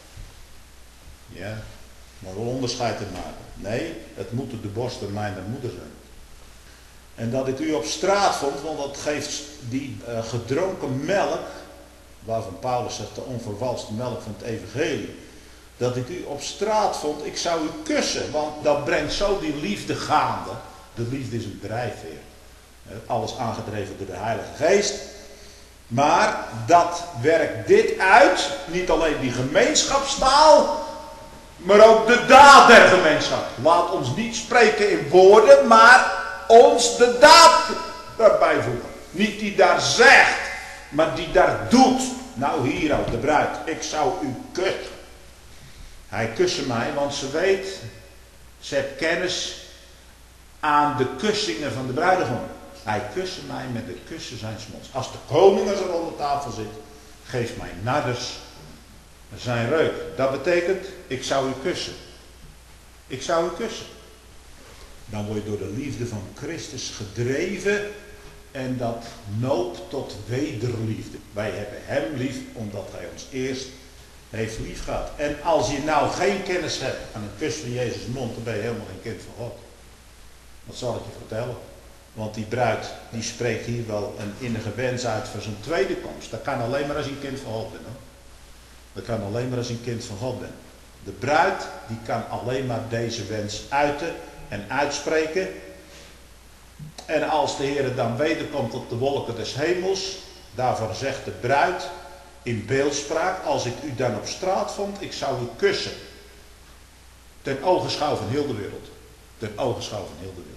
Ja, maar wel onderscheid te maken. Nee, het moeten de borsten mijner moeder zijn. En dat ik u op straat vond, want dat geeft die gedronken melk, waarvan Paulus zegt de onvervalste melk van het evangelie, dat ik u op straat vond, ik zou u kussen, want dat brengt zo die liefde gaande. De liefde is een drijfveer. Alles aangedreven door de Heilige Geest. Maar dat werkt dit uit, niet alleen die gemeenschapstaal, maar ook de daad der gemeenschap. Laat ons niet spreken in woorden, maar ons de daad daarbij voegen. Niet die daar zegt, maar die daar doet. Nou hier ook de bruid, ik zou u kussen. Hij kuste mij, want ze weet, ze heeft kennis aan de kussingen van de bruidegom. Hij kuste mij met de kussen zijns monds. Als de koning er rond de tafel zit, geeft mij narders zijn reuk. Dat betekent, ik zou u kussen. Ik zou u kussen. Dan word je door de liefde van Christus gedreven en dat noopt tot wederliefde. Wij hebben hem lief omdat hij ons eerst heeft lief gehad. En als je nou geen kennis hebt aan een kus van Jezus' mond, dan ben je helemaal geen kind van God. Dat zal ik je vertellen. Want die bruid, die spreekt hier wel een innige wens uit voor zijn tweede komst. Dat kan alleen maar als je een kind van God bent. Hoor. Dat kan alleen maar als je een kind van God bent. De bruid, die kan alleen maar deze wens uiten en uitspreken. En als de Heer dan wederkomt op de wolken des hemels, daarvan zegt de bruid in beeldspraak, als ik u dan op straat vond, ik zou u kussen. Ten ogenschouw van heel de wereld. Ten ogenschouw van heel de wereld.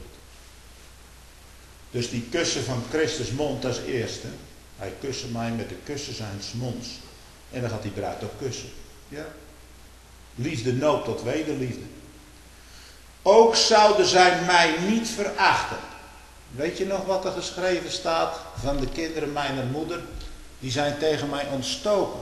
Dus die kussen van Christus mond als eerste. Hij kuste mij met de kussen zijns monds. En dan gaat die bruid ook kussen. Ja. Liefde noopt tot wederliefde. Ook zouden zij mij niet verachten. Weet je nog wat er geschreven staat van de kinderen mijner moeder? Die zijn tegen mij ontstoken.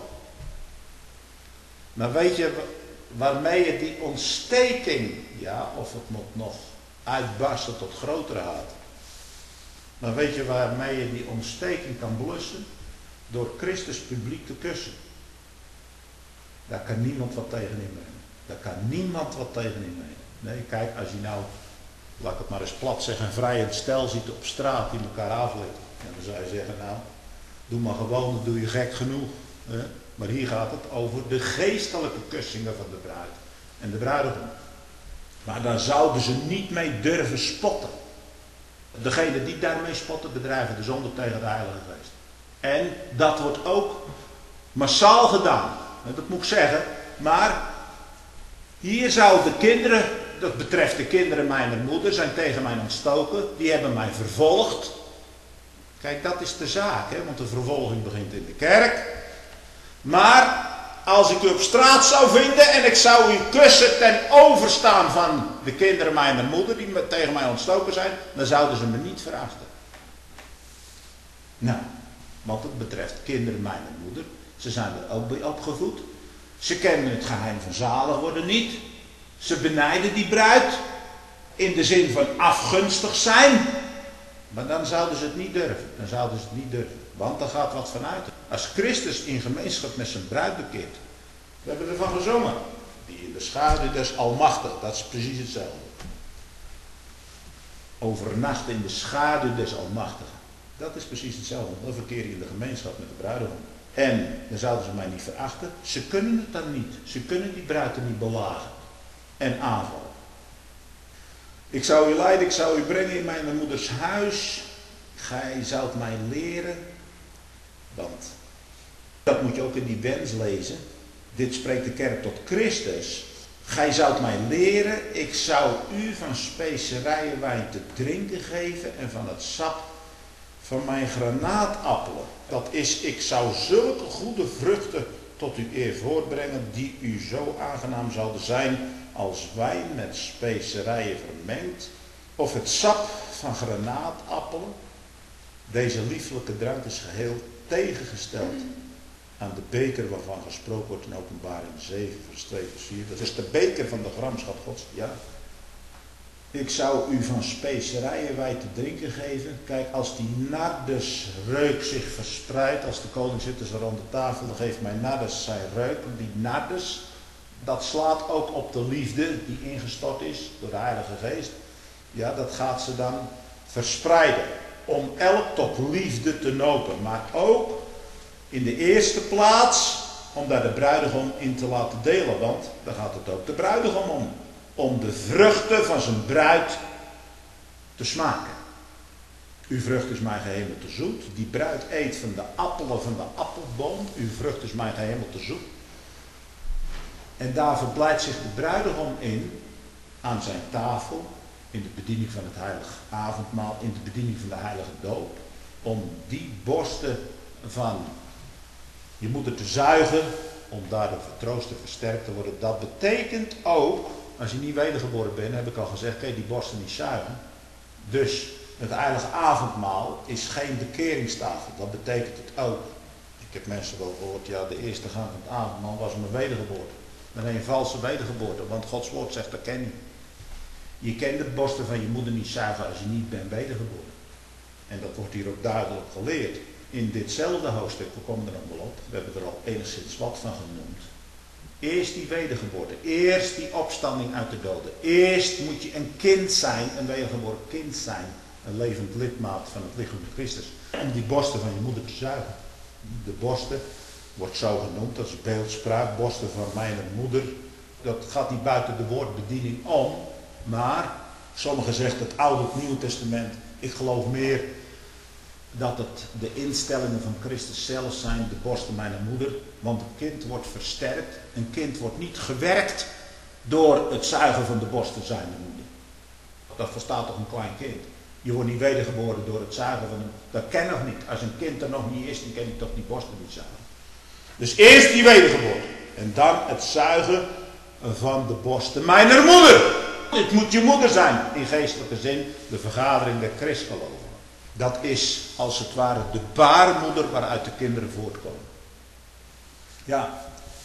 Maar weet je waarmee je die ontsteking, ja, of het moet nog uitbarsten tot grotere haat. Maar weet je waarmee je die ontsteking kan blussen? Door Christus publiek te kussen. Daar kan niemand wat tegen inbrengen. Daar kan niemand wat tegen inbrengen. Nee, kijk, als je nou, laat ik het maar eens plat zeggen, een vrijend stel ziet op straat die elkaar afletten. Dan zou je zeggen, nou, doe maar gewoon, dan doe je gek genoeg. Hè? Maar hier gaat het over de geestelijke kussingen van de bruid en de bruidegom. Maar daar zouden ze niet mee durven spotten. Degene die daarmee spotten bedrijven de zonde tegen de Heilige Geest. En dat wordt ook massaal gedaan. Dat moet ik zeggen. Maar hier zouden de kinderen, dat betreft de kinderen mijner moeder, zijn tegen mij ontstoken. Die hebben mij vervolgd. Kijk, dat is de zaak, hè? Want de vervolging begint in de kerk. Maar als ik u op straat zou vinden en ik zou u kussen ten overstaan van de kinderen mijner moeder die tegen mij ontstoken zijn, dan zouden ze me niet verachten. Nou, want het betreft kinderen mijner moeder, ze zijn er ook bij opgevoed. Ze kennen het geheim van zalig worden niet. Ze benijden die bruid in de zin van afgunstig zijn. Maar dan zouden ze het niet durven. Dan zouden ze het niet durven. Want daar gaat wat vanuit. Als Christus in gemeenschap met zijn bruid bekeert. We hebben ervan gezongen. Die in de schaduw des Almachtigen. Dat is precies hetzelfde. Overnachten in de schaduw des Almachtigen. Dat is precies hetzelfde. Dan verkeer je in de gemeenschap met de bruidegom. En dan zouden ze mij niet verachten. Ze kunnen het dan niet. Ze kunnen die bruid er niet belagen. En aanvallen. Ik zou u leiden, ik zou u brengen in mijn moeders huis. Gij zoudt mij leren. Want dat moet je ook in die wens lezen. Dit spreekt de kerk tot Christus. Gij zoudt mij leren. Ik zou u van specerijenwijn te drinken geven. En van het sap van mijn granaatappelen. Dat is, ik zou zulke goede vruchten tot uw eer voortbrengen. Die u zo aangenaam zouden zijn. Als wijn met specerijen vermengd. Of het sap van granaatappelen. Deze lieflijke drank is geheel tegengesteld aan de beker waarvan gesproken wordt in Openbaring 7 vers 2 vers 4. Dat is de beker van de gramschap Gods. Ja. Ik zou u van specerijenwijn te drinken geven. Kijk, als die nardesreuk zich verspreidt, als de koning zit dus rond de tafel, dan geeft mijn nardes zijn reuk. Die nardes, dat slaat ook op de liefde die ingestort is door de Heilige Geest. Ja, dat gaat ze dan verspreiden. Om elk tot liefde te nopen. Maar ook in de eerste plaats om daar de bruidegom in te laten delen. Want daar gaat het ook de bruidegom om. Om de vruchten van zijn bruid te smaken. Uw vrucht is mijn gehemel te zoet. Die bruid eet van de appelen van de appelboom. Uw vrucht is mijn gehemel te zoet. En daar verblijdt zich de bruidegom in aan zijn tafel. In de bediening van het heilige avondmaal, in de bediening van de heilige doop. Om die borsten van je moeder te zuigen, om daardoor vertroost en versterkt te worden. Dat betekent ook, als je niet wedergeboren bent, heb ik al gezegd, kun je die borsten niet zuigen. Dus het heilige avondmaal is geen bekeringstafel. Dat betekent het ook. Ik heb mensen wel gehoord, ja, de eerste gang van het avondmaal was mijn wedergeboorte. Dan een valse wedergeboorte, want Gods woord zegt, dat ken je. Je kent de borsten van je moeder niet zuigen als je niet bent wedergeboren. En dat wordt hier ook duidelijk geleerd. In ditzelfde hoofdstuk, we komen er nog wel op, we hebben er al enigszins wat van genoemd. Eerst die wedergeboorte, eerst die opstanding uit de doden. Eerst moet je een kind zijn, een wedergeboren kind zijn. een levend lidmaat van het lichaam van Christus, om die borsten van je moeder te zuigen. De borsten wordt zo genoemd, dat is beeldspraak, borsten van mijn moeder. Dat gaat niet buiten de woordbediening om, maar sommigen zeggen het Oude en het Nieuwe Testament. Ik geloof meer dat het de instellingen van Christus zelf zijn, de borsten mijn moeder. Want een kind wordt versterkt, een kind wordt niet gewerkt door het zuigen van de borsten zijn moeder. Dat verstaat toch een klein kind. Je wordt niet wedergeboren door het zuigen van een... Dat ken nog niet. Als een kind er nog niet is, dan kan je toch die borsten niet zuigen. Dus eerst die wedergeboorte. En dan het zuigen van de borsten mijner moeder. Het moet je moeder zijn. In geestelijke zin de vergadering der christgelovigen. Dat is als het ware de baarmoeder waaruit de kinderen voortkomen. Ja.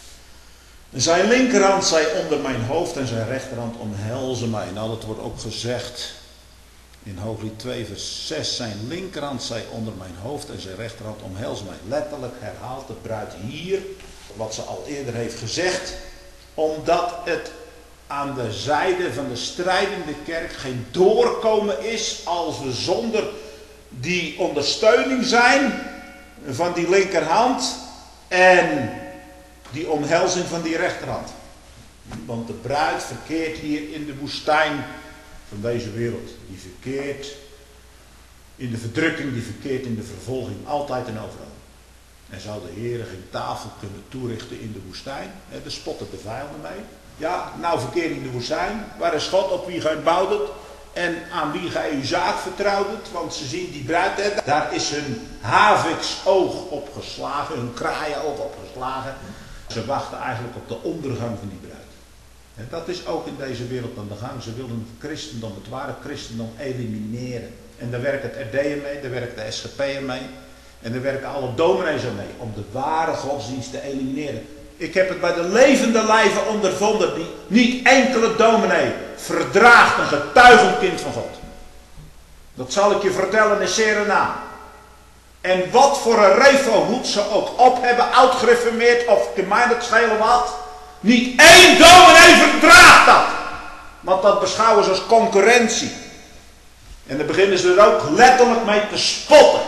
Zijn linkerhand zij onder mijn hoofd en zijn rechterhand omhelzen mij. Nou, dat wordt ook gezegd in Hooglied 2 vers 6. Zijn linkerhand zij onder mijn hoofd en zijn rechterhand omhelzen mij. Letterlijk herhaalt de bruid hier wat ze al eerder heeft gezegd. Omdat het aan de zijde van de strijdende kerk geen doorkomen is als we zonder die ondersteuning zijn van die linkerhand en die omhelzing van die rechterhand. Want de bruid verkeert hier in de woestijn van deze wereld. Die verkeert in de verdrukking, die verkeert in de vervolging, altijd en overal. En zou de Heer geen tafel kunnen toerichten in de woestijn? Daar spotten de vijanden mee. Ja, nou verkeer in de woestijn. Waar is God, op wie gij bouwt het? En aan wie gij uw zaak vertrouwt het? Want ze zien die bruid, daar is hun haviksoog op geslagen, hun kraaienoog op geslagen. Ze wachten eigenlijk op de ondergang van die bruid. En dat is ook in deze wereld aan de gang. Ze willen het christendom, het ware christendom, elimineren. En daar werkt het RD'en mee, daar werkt de SGP'en mee. En daar werken alle dominees aan mee. Om de ware godsdienst te elimineren. Ik heb het bij de levende lijve ondervonden. Die niet enkele dominee verdraagt een getuigend kind van God. Dat zal ik je vertellen in Serena. En wat voor een refohoed ze ook op hebben, oud-gereformeerd of mij dat schelen wat. Niet één dominee verdraagt dat. Want dat beschouwen ze als concurrentie. En dan beginnen ze er ook letterlijk mee te spotten.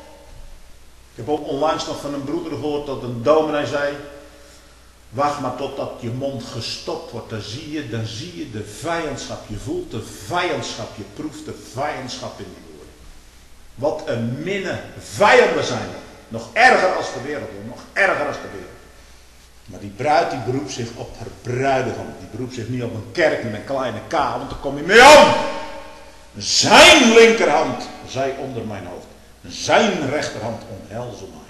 Ik heb ook onlangs nog van een broeder gehoord dat een dominee zei. Wacht maar totdat je mond gestopt wordt. Dan zie je de vijandschap. Je voelt de vijandschap. Je proeft de vijandschap in die woorden. Wat een minne vijanden zijn er. Nog erger als de wereld. Nog erger als de wereld. Maar die bruid die beroept zich op haar bruidegom. Die beroept zich niet op een kerk met een kleine K. Want daar kom je mee om. Zijn linkerhand zij onder mijn hoofd. Zijn rechterhand omhelzen mij.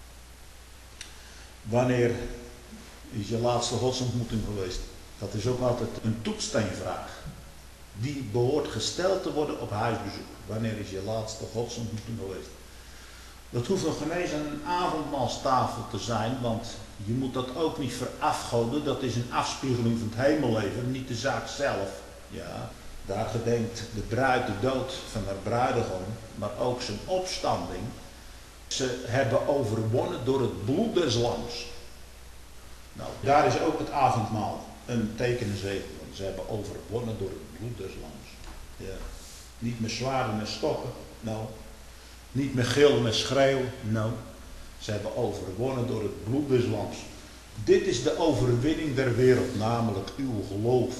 Wanneer is je laatste godsontmoeting geweest? Dat is ook altijd een toetssteenvraag. Die behoort gesteld te worden op huisbezoek. Wanneer is je laatste godsontmoeting geweest? Dat hoeft nog geen eens aan een avondmaalstafel te zijn, want je moet dat ook niet verafgoden. Dat is een afspiegeling van het hemelleven, niet de zaak zelf. Ja, daar gedenkt de bruid de dood van haar bruidegom, maar ook zijn opstanding. Ze hebben overwonnen door het bloed des lams. Nou, daar is ook het avondmaal een teken en zegel. Ze hebben overwonnen door het bloed des lams. Ja. Niet met zwaarden en stokken, nou. Niet met gillen en schreeuw, nou. Ze hebben overwonnen door het bloed des lams. Dit is de overwinning der wereld, namelijk uw geloof.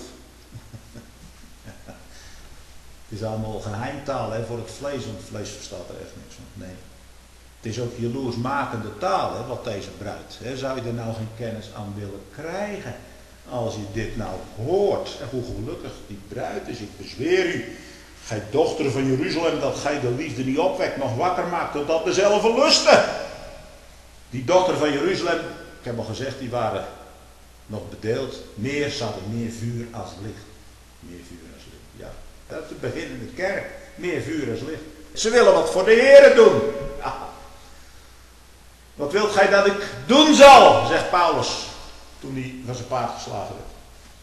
Het is allemaal geheimtaal voor het vlees, want het vlees verstaat er echt niks van. Nee. Het is ook jaloersmakende taal, wat deze bruid. Zou je er nou geen kennis aan willen krijgen als je dit nou hoort? En hoe gelukkig die bruid is, ik bezweer u. Gij dochter van Jeruzalem, dat gij de liefde niet opwekt, nog wakker maakt totdat dezelfde lusten. Die dochter van Jeruzalem, ik heb al gezegd, die waren nog bedeeld. Ze hadden meer vuur als licht. Meer vuur als licht, ja. Dat is het begin in de kerk. Meer vuur als licht. Ze willen wat voor de Heere doen. Ja. Wat wilt gij dat ik doen zal, zegt Paulus, toen hij van zijn paard geslagen werd.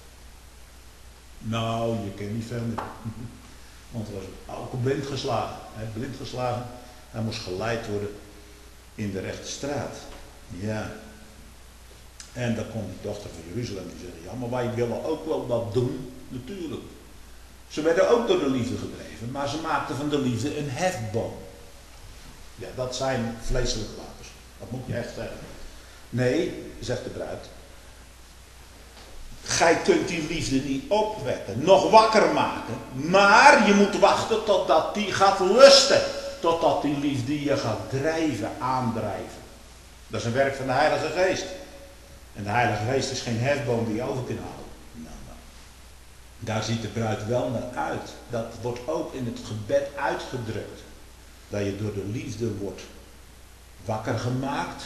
Nou, je kent niet veel meer. Want hij was ook blind geslagen. Blind geslagen. Hij moest geleid worden in de rechte straat. Ja. En dan komt die dochter van Jeruzalem die zegt, ja, maar wij willen ook wel wat doen. Natuurlijk. Ze werden ook door de liefde gedreven, maar ze maakten van de liefde een hefboom. Ja, dat zijn vleeselijke wapens. Dat moet je echt zeggen. Nee, zegt de bruid. Gij kunt die liefde niet opwekken, nog wakker maken. Maar je moet wachten totdat die gaat lusten. Totdat die liefde je gaat drijven, aandrijven. Dat is een werk van de Heilige Geest. En de Heilige Geest is geen hefboom die je over kunt halen. Nou. Daar ziet de bruid wel naar uit. Dat wordt ook in het gebed uitgedrukt. Dat je door de liefde wordt wakker gemaakt.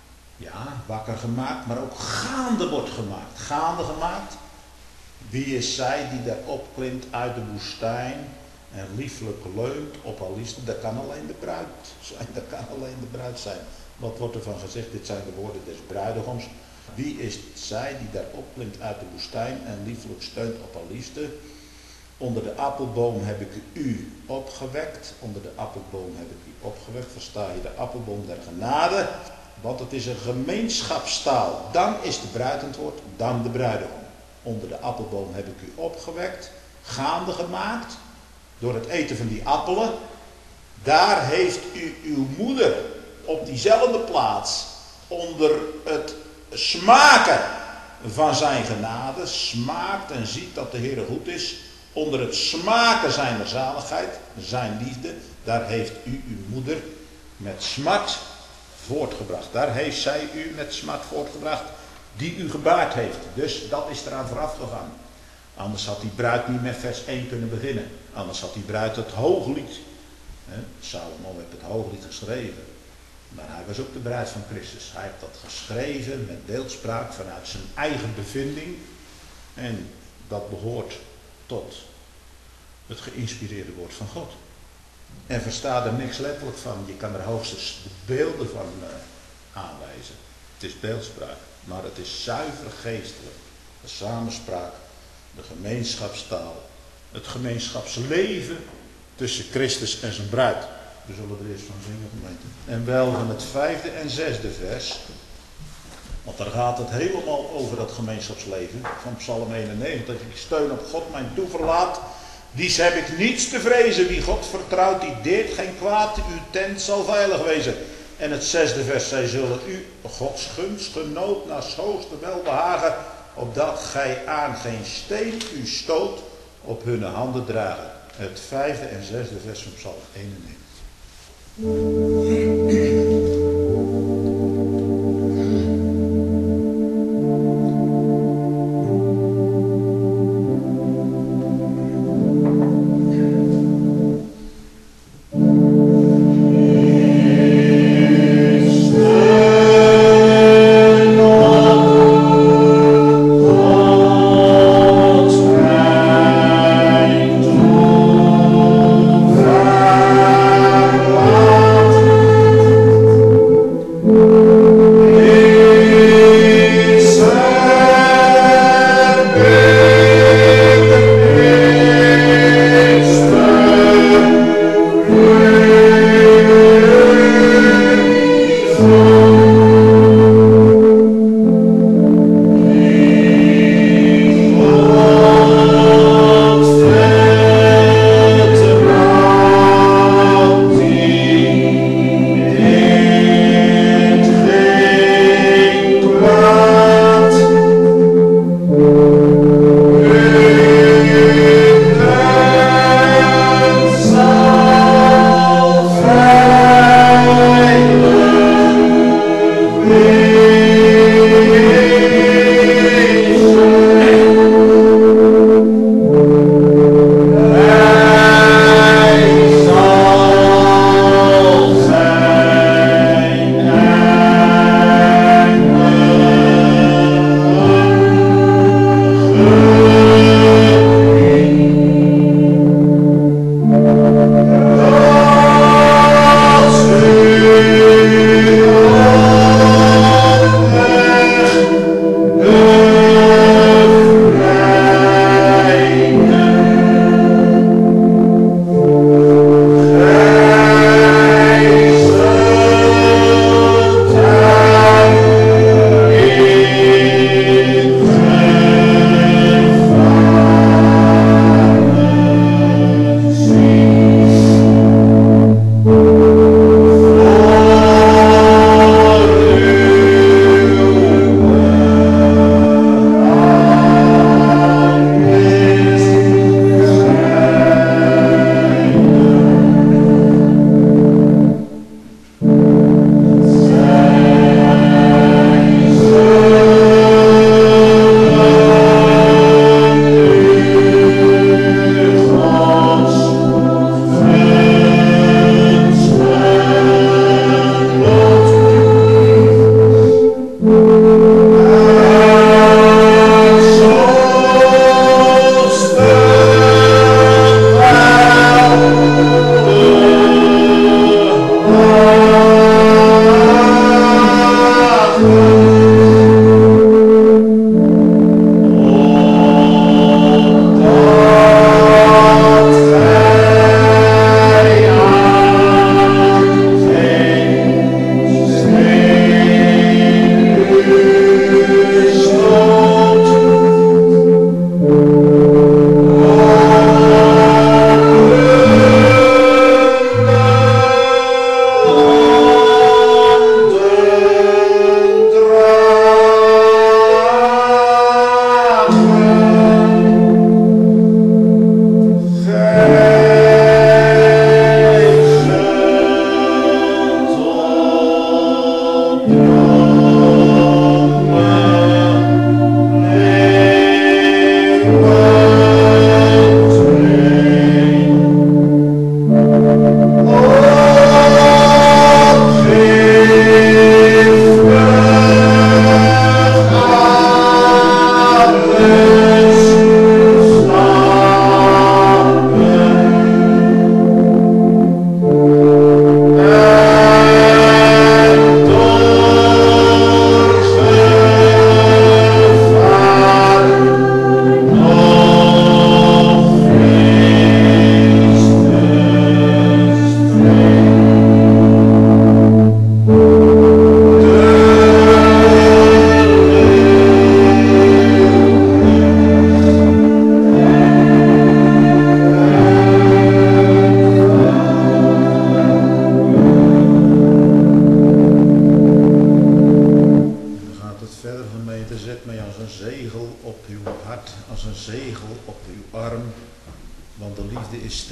Ja, wakker gemaakt, maar ook gaande wordt gemaakt. Gaande gemaakt. Wie is zij die daar opklimt uit de woestijn en lieflijk leunt op haar liefde? Dat kan alleen de bruid zijn. Dat kan alleen de bruid zijn. Wat wordt er van gezegd? Dit zijn de woorden des bruidegoms. Wie is zij die daar opklimt uit de woestijn en lieflijk steunt op haar liefde? Onder de appelboom heb ik u opgewekt. Onder de appelboom heb ik u opgewekt. Versta je, de appelboom der genade. Want het is een gemeenschapstaal. Dan is de bruid het woord, dan de bruidegom. Onder de appelboom heb ik u opgewekt. Gaande gemaakt. Door het eten van die appelen. Daar heeft u uw moeder op diezelfde plaats. Onder het smaken van zijn genade. Smaakt en ziet dat de Heer goed is. Onder het smaken zijner zaligheid. Zijn liefde. Daar heeft u uw moeder met smart voortgebracht. Daar heeft zij u met smart voortgebracht die u gebaard heeft. Dus dat is eraan vooraf gegaan. Anders had die bruid niet met vers 1 kunnen beginnen. Anders had die bruid het hooglied. Salomo heeft het hooglied geschreven. Maar hij was ook de bruid van Christus. Hij heeft dat geschreven met beeldspraak vanuit zijn eigen bevinding. En dat behoort tot het geïnspireerde woord van God. En versta er niks letterlijk van. Je kan er hoogstens de beelden van aanwijzen. Het is beeldspraak. Maar het is zuiver geestelijk. De samenspraak. De gemeenschapstaal. Het gemeenschapsleven tussen Christus en zijn bruid. We zullen er eerst van zingen, gemeente. En wel van het 5e en 6e vers. Want daar gaat het helemaal over dat gemeenschapsleven. Van Psalm 91. Ik steun op God mijn toeverlaat. Dies heb ik niets te vrezen. Wie God vertrouwt, die deert geen kwaad. Uw tent zal veilig wezen. En het 6e vers. Zij zullen u, Gods gunst, genoot, naar hoogste welbehagen. Opdat gij aan geen steen u stoot op hun handen dragen. Het 5e en 6e vers van Psalm 91.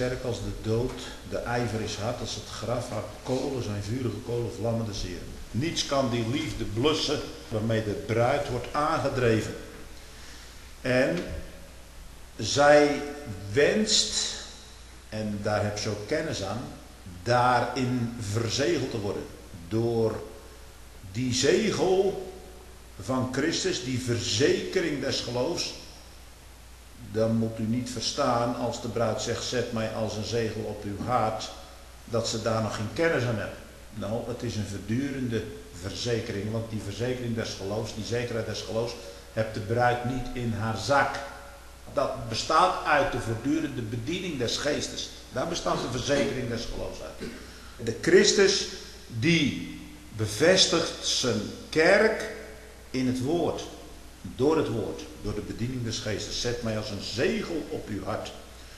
sterk als de dood, de ijver is hard als het graf, haar kolen zijn vurige kolen, vlammende zeer. Niets kan die liefde blussen waarmee de bruid wordt aangedreven. En zij wenst, en daar heb ze ook kennis aan, daarin verzegeld te worden. Door die zegel van Christus, die verzekering des geloofs. Dan moet u niet verstaan als de bruid zegt, zet mij als een zegel op uw hart, dat ze daar nog geen kennis aan hebben. Nou, het is een verdurende verzekering, want die verzekering des geloofs, die zekerheid des geloofs, hebt de bruid niet in haar zak. Dat bestaat uit de voortdurende bediening des geestes. Daar bestaat de verzekering des geloofs uit. De Christus die bevestigt zijn kerk in het woord. Door het woord. Door de bediening des geestes. Zet mij als een zegel op uw hart.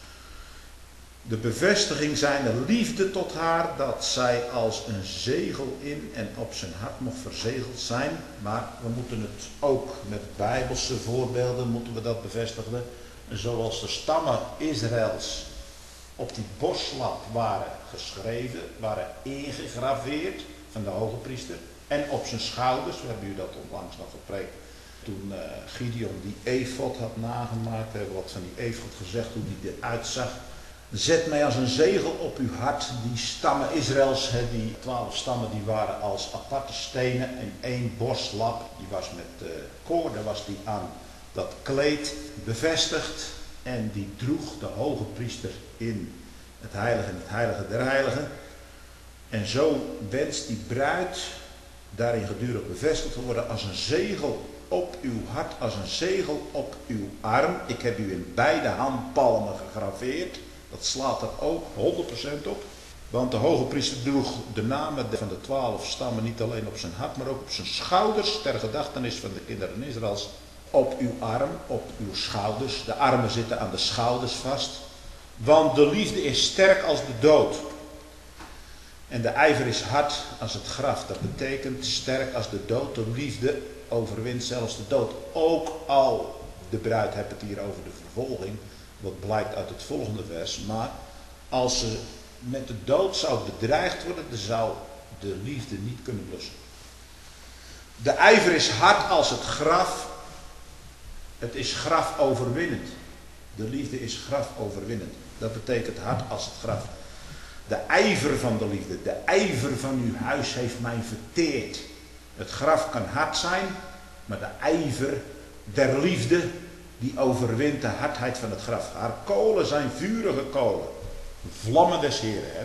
De bevestiging zijner liefde tot haar, dat zij als een zegel in en op zijn hart mocht verzegeld zijn. Maar we moeten het ook met bijbelse voorbeelden moeten we dat bevestigen. Zoals de stammen Israëls op die borstslap waren geschreven, waren ingegraveerd van de hoge priester. En op zijn schouders, we hebben u dat onlangs nog gepreekt. Toen Gideon die efod had nagemaakt, hebben we wat van die efod gezegd, hoe die eruit zag. Zet mij als een zegel op uw hart. Die stammen Israëls, die 12 stammen, die waren als aparte stenen en één borstlap. Die was met koorden was die aan dat kleed bevestigd. En die droeg de hoge priester in het heilige der heiligen. En zo wenst die bruid daarin gedurig bevestigd te worden als een zegel op uw hart, als een zegel op uw arm. Ik heb u in beide handpalmen gegraveerd. Dat slaat er ook 100% op. Want de hoge priester droeg de namen van de 12 stammen niet alleen op zijn hart, maar ook op zijn schouders, ter gedachtenis van de kinderen Israëls. Op uw arm, op uw schouders. De armen zitten aan de schouders vast. Want de liefde is sterk als de dood. En de ijver is hard als het graf. Dat betekent sterk als de dood. De liefde overwint zelfs de dood. Ook al, de bruid heeft het hier over de vervolging. Wat blijkt uit het volgende vers. Maar als ze met de dood zou bedreigd worden, dan zou de liefde niet kunnen blussen. De ijver is hard als het graf. Het is graf overwinnend. De liefde is graf overwinnend. Dat betekent hard als het graf. De ijver van de liefde, de ijver van uw huis heeft mij verteerd. Het graf kan hard zijn, maar de ijver der liefde, die overwint de hardheid van het graf. Haar kolen zijn vurige kolen. Vlammen des Heren.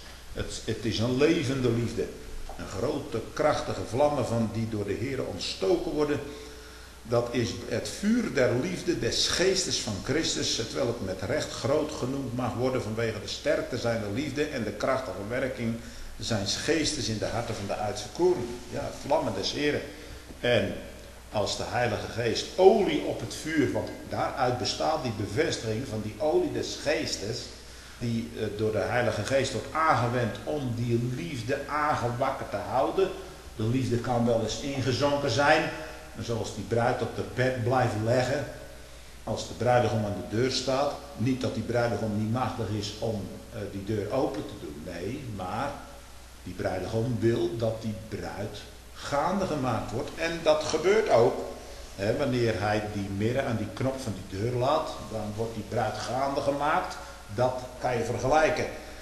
Het is een levende liefde. Een grote, krachtige vlammen van die door de Heer ontstoken worden. Dat is het vuur der liefde des geestes van Christus, terwijl het met recht groot genoemd mag worden vanwege de sterkte zijner liefde en de krachtige werking zijns geestes in de harten van de uitverkorenen. Ja, vlammen des Heren. En als de Heilige Geest olie op het vuur, want daaruit bestaat die bevestiging van die olie des geestes, die door de Heilige Geest wordt aangewend om die liefde aangewakkerd te houden. De liefde kan wel eens ingezonken zijn. En zoals die bruid op de bed blijft leggen, als de bruidegom aan de deur staat. Niet dat die bruidegom niet machtig is om die deur open te doen. Nee, maar die bruidegom wil dat die bruid gaande gemaakt wordt. En dat gebeurt ook. Wanneer hij die midden aan die knop van die deur laat, dan wordt die bruid gaande gemaakt. Dat kan je vergelijken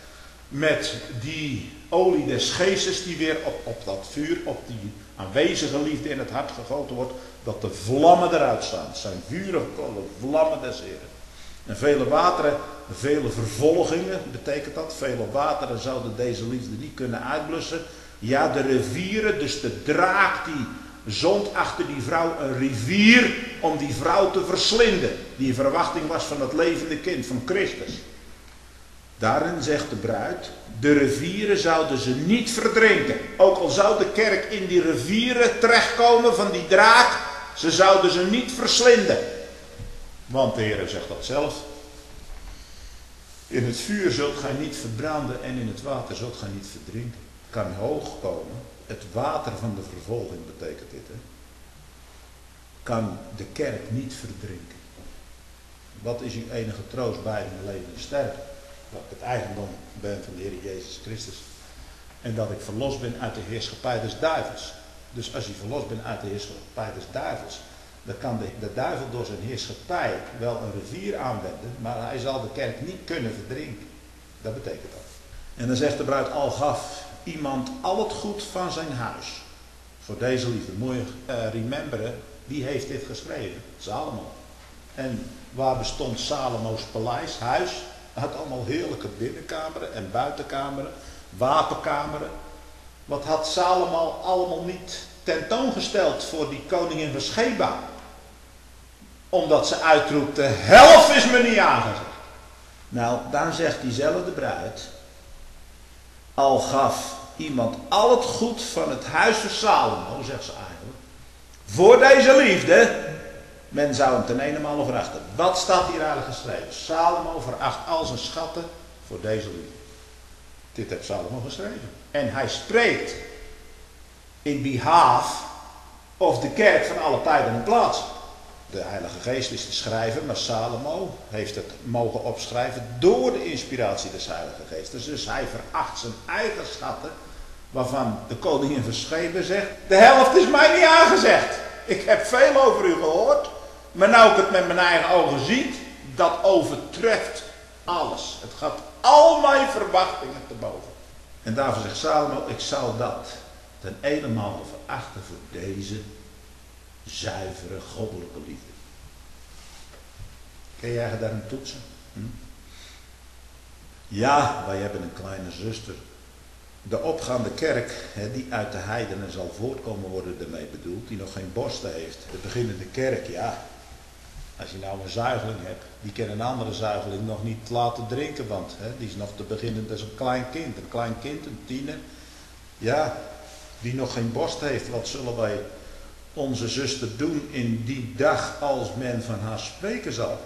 met die olie des geestes die weer op dat vuur, op die aanwezige liefde in het hart gegoten wordt, dat de vlammen eruit staan. Het zijn vurige kolen, vlammen des Heren. En vele wateren, vele vervolgingen betekent dat. Vele wateren zouden deze liefde niet kunnen uitblussen. Ja, de rivieren, dus de draak die zond achter die vrouw een rivier om die vrouw te verslinden. Die in verwachting was van het levende kind, van Christus. Daarin zegt de bruid, de rivieren zouden ze niet verdrinken. Ook al zou de kerk in die rivieren terechtkomen van die draak, ze zouden ze niet verslinden. Want de Heer zegt dat zelf. In het vuur zult gij niet verbranden en in het water zult gij niet verdrinken. Het kan hoog komen. Het water van de vervolging betekent dit. Kan de kerk niet verdrinken. Wat is uw enige troost bij een leven sterven? dat ik het eigendom ben van de Heer Jezus Christus. En dat ik verlost ben uit de heerschappij des duivels. Dus als je verlost bent uit de heerschappij des duivels, dan kan de duivel door zijn heerschappij wel een rivier aanwenden, maar hij zal de kerk niet kunnen verdrinken. Dat betekent dat. En dan zegt de bruid, al gaf iemand al het goed van zijn huis voor deze liefde. Moet je rememberen, wie heeft dit geschreven? Salomo. En waar bestond Salomo's paleis, huis? Hij had allemaal heerlijke binnenkameren en buitenkameren, wapenkameren. Wat had Salomo allemaal niet tentoongesteld voor die koningin van Sheba? Omdat ze uitroept, de helft is me niet aangezegd. Nou, dan zegt diezelfde bruid, al gaf iemand al het goed van het huis van Salomo, zegt ze eigenlijk, voor deze liefde, men zou hem ten eenenmale verachten. Wat staat hier eigenlijk geschreven? Salomo veracht al zijn schatten voor deze liefde. Dit heeft Salomo geschreven. En hij spreekt in behalf of de kerk van alle tijden en plaatsen. De Heilige Geest is de schrijver, maar Salomo heeft het mogen opschrijven door de inspiratie des Heilige Geestes. Dus hij veracht zijn eigen schatten, waarvan de koningin van Sheba zegt, de helft is mij niet aangezegd. Ik heb veel over u gehoord, maar nou ik het met mijn eigen ogen zie, dat overtreft alles. Het gaat al mijn verwachtingen te boven. En daarvoor zegt Salomo, ik zal dat ten eenenmale verachten voor deze zuivere, goddelijke liefde. Kun jij je daarin toetsen? Ja, wij hebben een kleine zuster. De opgaande kerk, die uit de heidenen zal voortkomen worden, ermee bedoeld, die nog geen borsten heeft. De beginnende kerk, ja. Als je nou een zuigeling hebt, die kan een andere zuigeling nog niet laten drinken, want die is nog te beginnen als een klein kind. Een klein kind, een tiener, ja, die nog geen borst heeft. Wat zullen wij onze zuster doen in die dag als men van haar spreken zal?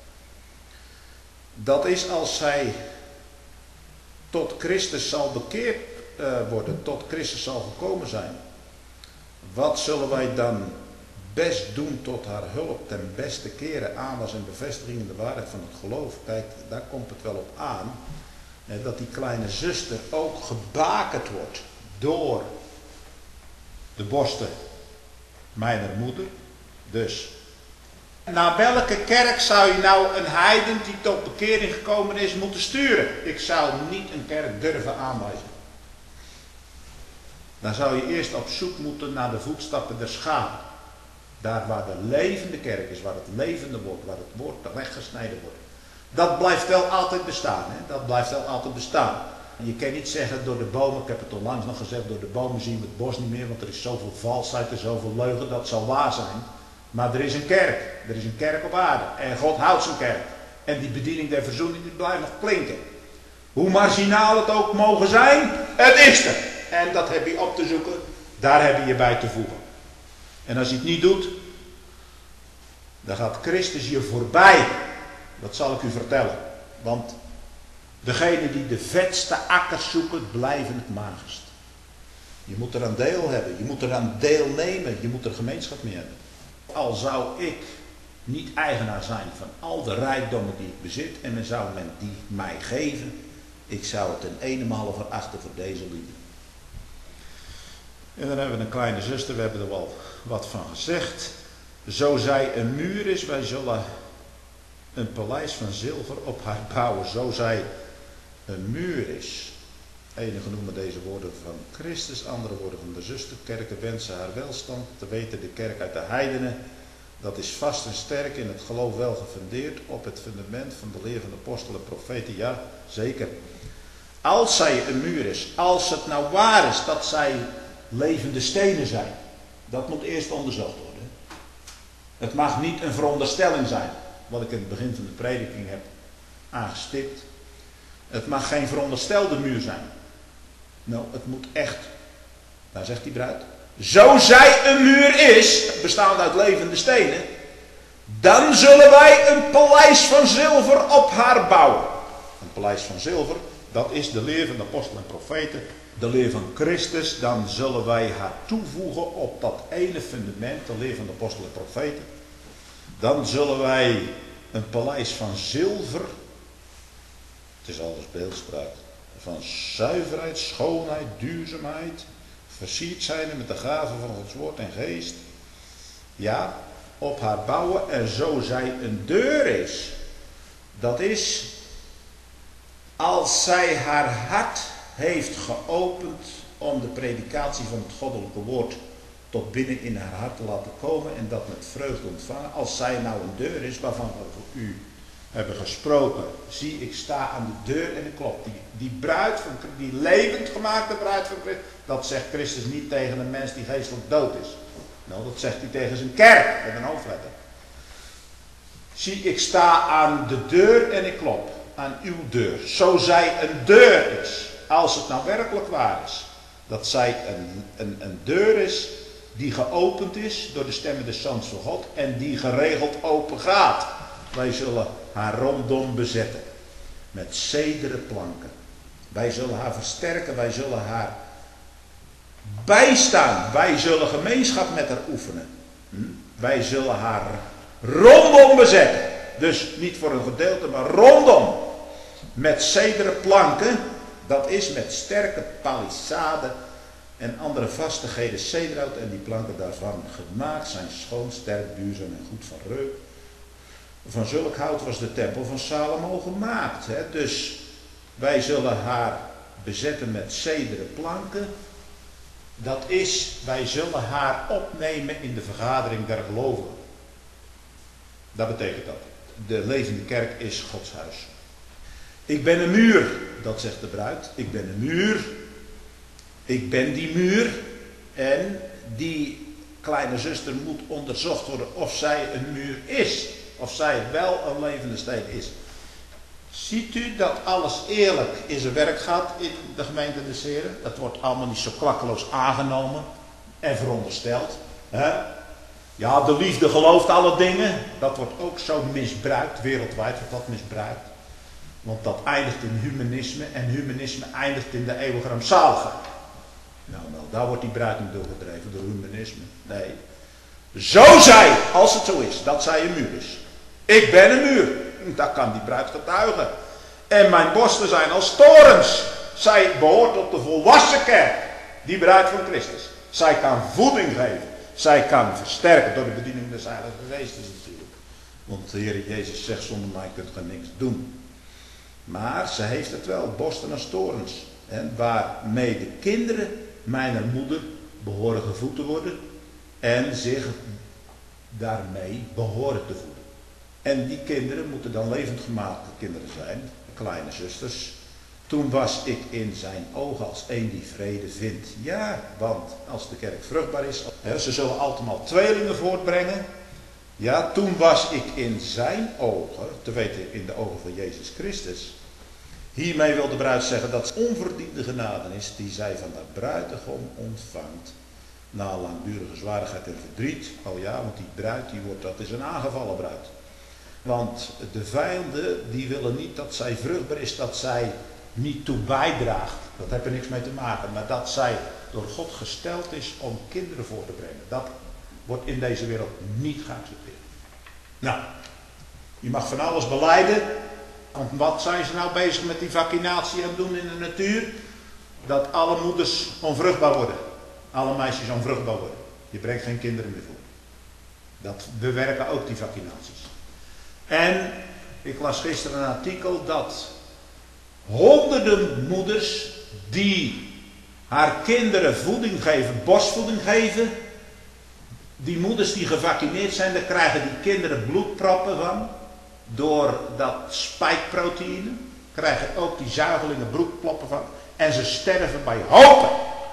Dat is als zij tot Christus zal bekeerd worden, tot Christus zal gekomen zijn. Wat zullen wij dan best doen tot haar hulp ten beste keren, aanwas en bevestiging in de waarheid van het geloof? Kijk, daar komt het wel op aan, dat die kleine zuster ook gebakerd wordt door de borsten mijner moeder. Dus, naar welke kerk zou je nou een heiden die tot bekering gekomen is moeten sturen? Ik zou niet een kerk durven aanwijzen. Dan zou je eerst op zoek moeten naar de voetstappen der schapen. Daar waar de levende kerk is, waar het levende wordt, waar het woord weggesneden wordt. Dat blijft wel altijd bestaan. Dat blijft wel altijd bestaan. Je kan niet zeggen door de bomen, ik heb het onlangs nog gezegd, door de bomen zien we het bos niet meer, want er is zoveel valsheid en zoveel leugen, dat zal waar zijn. Maar er is een kerk. Er is een kerk op aarde. En God houdt zijn kerk. En die bediening der verzoening die blijft nog klinken. Hoe marginaal het ook mogen zijn, het is er. En dat heb je op te zoeken, daar heb je je bij te voegen. En als je het niet doet, dan gaat Christus je voorbij. Dat zal ik u vertellen. Want degenen die de vetste akkers zoeken, blijven het magerst. Je moet er aan deel hebben. Je moet er aan deelnemen. Je moet er gemeenschap mee hebben. Al zou ik niet eigenaar zijn van al de rijkdommen die ik bezit en men zou men die mij geven, ik zou het ten eenenmale verachten voor deze liefde. En dan hebben we een kleine zuster, we hebben er wel wat van gezegd. Zo zij een muur is, wij zullen een paleis van zilver op haar bouwen. Zo zij een muur is. Enigen noemen deze woorden van Christus, andere woorden van de zusterkerken wensen haar welstand. Te weten de kerk uit de heidenen, dat is vast en sterk in het geloof wel gefundeerd op het fundament van de leer van de apostelen en profeten. Ja, zeker. Als zij een muur is, als het nou waar is dat zij levende stenen zijn, dat moet eerst onderzocht worden. Het mag niet een veronderstelling zijn, wat ik in het begin van de prediking heb aangestipt. Het mag geen veronderstelde muur zijn. Nou, het moet echt, daar zegt die bruid, zo zij een muur is, bestaande uit levende stenen, dan zullen wij een paleis van zilver op haar bouwen. Een paleis van zilver, dat is de leer van de apostelen en profeten, de leer van Christus. Dan zullen wij haar toevoegen op dat ene fundament, de leer van de apostelen en profeten. Dan zullen wij een paleis van zilver, is alles beeldspraak. Van zuiverheid, schoonheid, duurzaamheid. Versierd zijn met de gaven van Gods woord en geest. Ja, op haar bouwen en zo zij een deur is. Dat is, als zij haar hart heeft geopend om de predikatie van het goddelijke woord tot binnen in haar hart te laten komen en dat met vreugde ontvangen. Als zij nou een deur is waarvan we voor u hebben gesproken. Zie, ik sta aan de deur en ik klop. Die bruid, die levend gemaakte bruid van Christus, dat zegt Christus niet tegen een mens die geestelijk dood is. Nou, dat zegt hij tegen zijn kerk, met een hoofdletter. Zie, ik sta aan de deur en ik klop. Aan uw deur. Zo zij een deur is. Als het nou werkelijk waar is. Dat zij een deur is die geopend is door de stemmen des Zoons van God. En die geregeld open gaat. Wij zullen haar rondom bezetten. Met cederen planken. Wij zullen haar versterken. Wij zullen haar bijstaan. Wij zullen gemeenschap met haar oefenen. Wij zullen haar rondom bezetten. Dus niet voor een gedeelte, maar rondom. Met cederen planken. Dat is met sterke palissaden en andere vastigheden cederhout. En die planken daarvan gemaakt zijn schoon, sterk, duurzaam en goed van reuk. Van zulk hout was de tempel van Salomo gemaakt. Dus wij zullen haar bezetten met cederen planken. Dat is, wij zullen haar opnemen in de vergadering der gelovigen. Dat betekent dat. De levende kerk is Gods huis. Ik ben een muur, dat zegt de bruid. Ik ben een muur. Ik ben die muur. En die kleine zuster moet onderzocht worden of zij een muur is. Of zij wel een levende steen is. Ziet u dat alles eerlijk in zijn werk gaat in de gemeente des Heren? Dat wordt allemaal niet zo klakkeloos aangenomen en verondersteld. Ja, de liefde gelooft alle dingen. Dat wordt ook zo misbruikt. Wereldwijd wordt dat misbruikt. Want dat eindigt in humanisme. En humanisme eindigt in de eeuwige rampzaligheid. Nou, daar wordt die bruid niet doorgedreven door humanisme. Nee. Zo zij, als het zo is, dat zij een muur is. Ik ben een muur. Dat kan die bruid getuigen. En mijn borsten zijn als torens. Zij behoort tot de volwassen kerk. Die bruid van Christus. Zij kan voeding geven. Zij kan versterken door de bediening des Heilige Geestes natuurlijk. Want de Heer Jezus zegt, zonder mij kunt ge niks doen. Maar ze heeft het wel, borsten als torens. En waarmee de kinderen mijner moeder behoren gevoed te worden. En zich daarmee behoren te voeden. En die kinderen moeten dan levend gemaakte kinderen zijn. Kleine zusters. Toen was ik in zijn ogen als een die vrede vindt. Ja, want als de kerk vruchtbaar is. Ze zullen altemaal tweelingen voortbrengen. Ja, toen was ik in zijn ogen. Te weten in de ogen van Jezus Christus. Hiermee wil de bruid zeggen dat het onverdiende genade is die zij van haar bruidegom ontvangt. Na langdurige zwaardigheid en verdriet. Oh ja, want die bruid, dat is een aangevallen bruid. Want de vijanden, die willen niet dat zij vruchtbaar is, dat zij niet toe bijdraagt. Dat heeft er niks mee te maken. Maar dat zij door God gesteld is om kinderen voor te brengen. Dat wordt in deze wereld niet geaccepteerd. Nou, je mag van alles belijden. Want wat zijn ze nou bezig met die vaccinatie aan het doen in de natuur? Dat alle moeders onvruchtbaar worden. Alle meisjes onvruchtbaar worden. Je brengt geen kinderen meer voor. Dat bewerken ook die vaccinaties. En ik las gisteren een artikel dat honderden moeders die haar kinderen voeding geven, borstvoeding geven. Die moeders die gevaccineerd zijn, daar krijgen die kinderen bloedproppen van. Door dat spijkproteïne krijgen ook die zuigelingen bloedproppen van. En ze sterven bij hopen.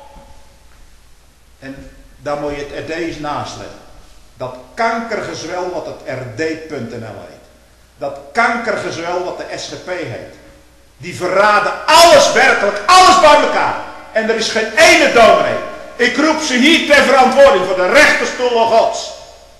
En daar moet je het RD eens naast leggen. Dat kankergezwel wat het rd.nl heet. Dat kankergezwel wat de SGP heet. Die verraden alles werkelijk, alles bij elkaar. En er is geen ene dominee. Ik roep ze hier ter verantwoording voor de rechterstoel Gods.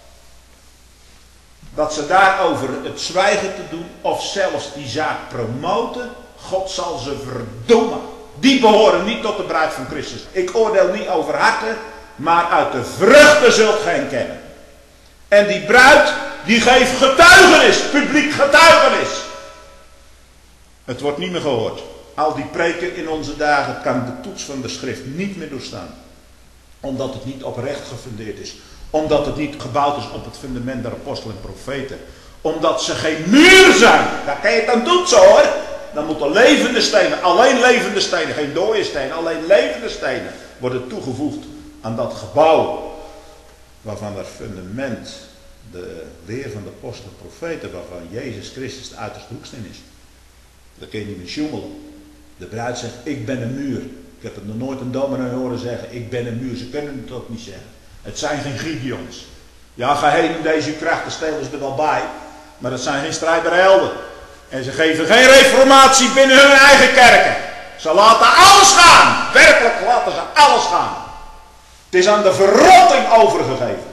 Dat ze daarover het zwijgen te doen of zelfs die zaak promoten. God zal ze verdoemen. Die behoren niet tot de bruid van Christus. Ik oordeel niet over harten, maar uit de vruchten zult gij hen kennen. En die bruid, die geeft getuigenis, publiek getuigenis. Het wordt niet meer gehoord. Al die preken in onze dagen kan de toets van de schrift niet meer doorstaan. Omdat het niet oprecht gefundeerd is. Omdat het niet gebouwd is op het fundament der apostelen en profeten. Omdat ze geen muur zijn. Daar kan je het aan toetsen hoor. Dan moeten levende stenen, alleen levende stenen, geen dode stenen, alleen levende stenen worden toegevoegd aan dat gebouw. Waarvan het fundament, de leer van de apostelen en profeten, waarvan Jezus Christus de uiterste hoeksteen is. Dat kun je niet meer sjoemelen. De bruid zegt, ik ben een muur. Ik heb het nog nooit een dominee horen zeggen, ik ben een muur. Ze kunnen het ook niet zeggen. Het zijn geen Gideons. Ja, ga heen in deze krachten, stelen ze er wel bij. Maar dat zijn geen strijdbare helden. En ze geven geen reformatie binnen hun eigen kerken. Ze laten alles gaan. Werkelijk laten ze alles gaan. Het is aan de verrotting overgegeven.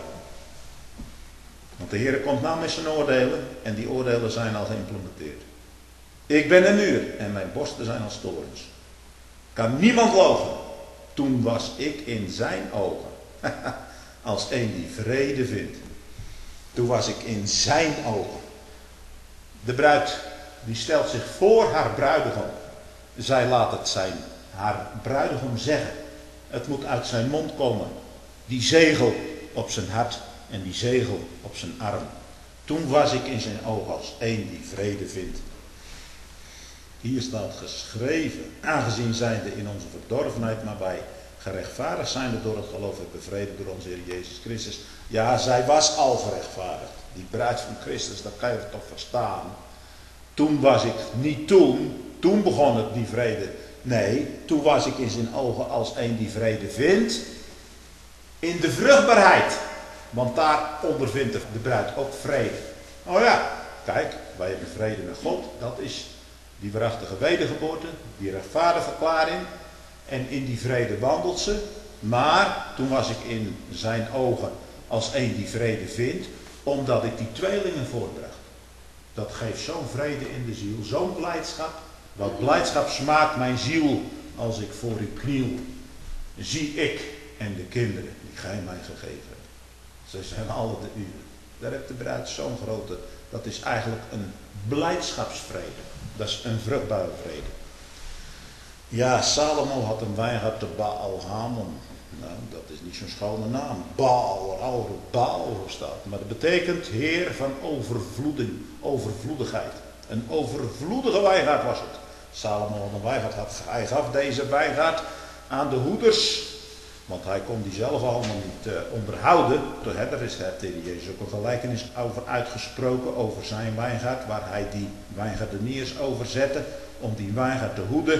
Want de Heer komt nou met zijn oordelen. En die oordelen zijn al geïmplementeerd. Ik ben een muur en mijn borsten zijn als torens. Kan niemand logen. Toen was ik in zijn ogen. Als een die vrede vindt. Toen was ik in zijn ogen. De bruid die stelt zich voor haar bruidegom. Zij laat het haar bruidegom zeggen. Het moet uit zijn mond komen. Die zegel op zijn hart en die zegel op zijn arm. Toen was ik in zijn ogen als een die vrede vindt. Hier staat geschreven, aangezien zijnde in onze verdorvenheid, maar wij gerechtvaardigd zijnde door het geloof en bevreden door onze Heer Jezus Christus. Ja, zij was al gerechtvaardigd. Die bruid van Christus, dat kan je toch verstaan. Toen was ik, niet toen begon het die vrede. Nee, toen was ik in zijn ogen als een die vrede vindt. In de vruchtbaarheid. Want daar ondervindt de bruid ook vrede. Oh ja, kijk, wij hebben vrede met God. Dat is die waarachtige wedergeboorte, die rechtvaardige verklaring. En in die vrede wandelt ze. Maar toen was ik in zijn ogen als een die vrede vindt. Omdat ik die tweelingen voortbracht. Dat geeft zo'n vrede in de ziel, zo'n blijdschap. Wat blijdschap smaakt mijn ziel als ik voor u kniel. Zie ik en de kinderen die gij mij gegeven hebt. Ze zijn alle de uren. Daar heeft de bruid zo'n grote, dat is eigenlijk een blijdschapsvrede. Dat is een vruchtbare vrede. Ja, Salomo had een wijngaard te Baal Hamon. Nou, dat is niet zo'n schone naam. Baal staat. Maar dat betekent heer van overvloedigheid. Een overvloedige wijngaard was het. Salomo had een wijngaard. Hij gaf deze wijngaard aan de hoeders. Want hij kon die zelf allemaal niet onderhouden. Daar is de Heer Jezus ook een gelijkenis over uitgesproken. Over zijn wijngaard. Waar hij die wijngaardeniers over zette. Om die wijngaard te hoeden.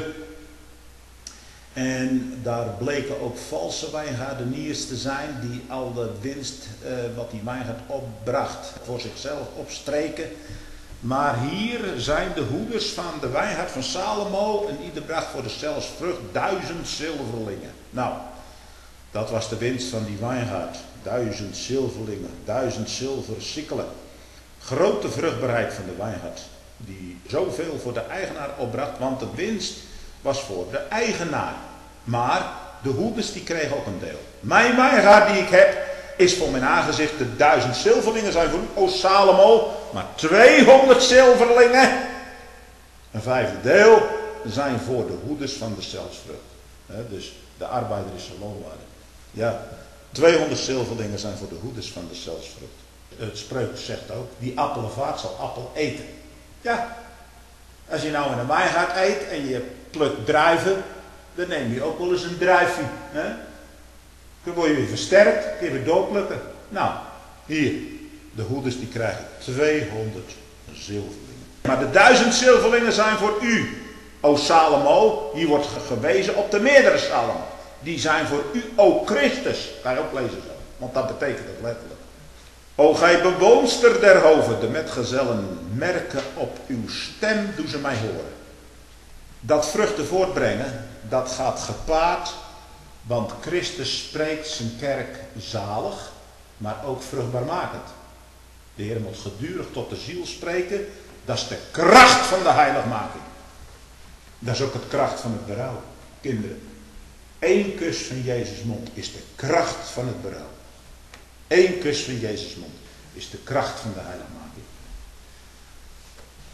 En daar bleken ook valse wijngaardeniers te zijn. Die al de winst wat die wijngaard opbracht voor zichzelf opstreken. Maar hier zijn de hoeders van de wijngaard van Salomo. En ieder bracht voor de zelfs vrucht 1000 zilverlingen. Nou, dat was de winst van die wijngaard. 1000 zilverlingen, 1000 zilversikkelen. Grote vruchtbaarheid van de wijngaard. Die zoveel voor de eigenaar opbracht. Want de winst was voor de eigenaar. Maar de hoeders die kregen ook een deel. Mijn wijngaard die ik heb is voor mijn aangezicht. De 1000 zilverlingen zijn voor u, o Salomo. Maar 200 zilverlingen, een vijfde deel, zijn voor de hoeders van de zelfsvrucht. Dus de arbeider is zijn loonwaarde. Ja, 200 zilverlingen zijn voor de hoeders van de zelfsvrucht. Het spreuk zegt ook, die appelenvaart zal appel eten. Ja, als je nou in een wijngaard eet en je plukt druiven, dan neem je ook wel eens een druifje. Dan word je weer versterkt, kun je weer doorplukken. Nou, hier, de hoeders die krijgen 200 zilverlingen. Maar de 1000 zilverlingen zijn voor u, o Salomo. Hier wordt gewezen op de meerdere Salomo. Die zijn voor u, o Christus. Ga je ook lezen zo, want dat betekent het letterlijk. O gij bewoonster der hoven, de metgezellen merken op uw stem, doe ze mij horen. Dat vruchten voortbrengen, dat gaat gepaard, want Christus spreekt zijn kerk zalig, maar ook vruchtbaarmakend. De Heer moet gedurig tot de ziel spreken, dat is de kracht van de heiligmaking. Dat is ook het kracht van het berouw, kinderen. 1 kus van Jezus' mond is de kracht van het berouw. 1 kus van Jezus' mond is de kracht van de heiligmaking.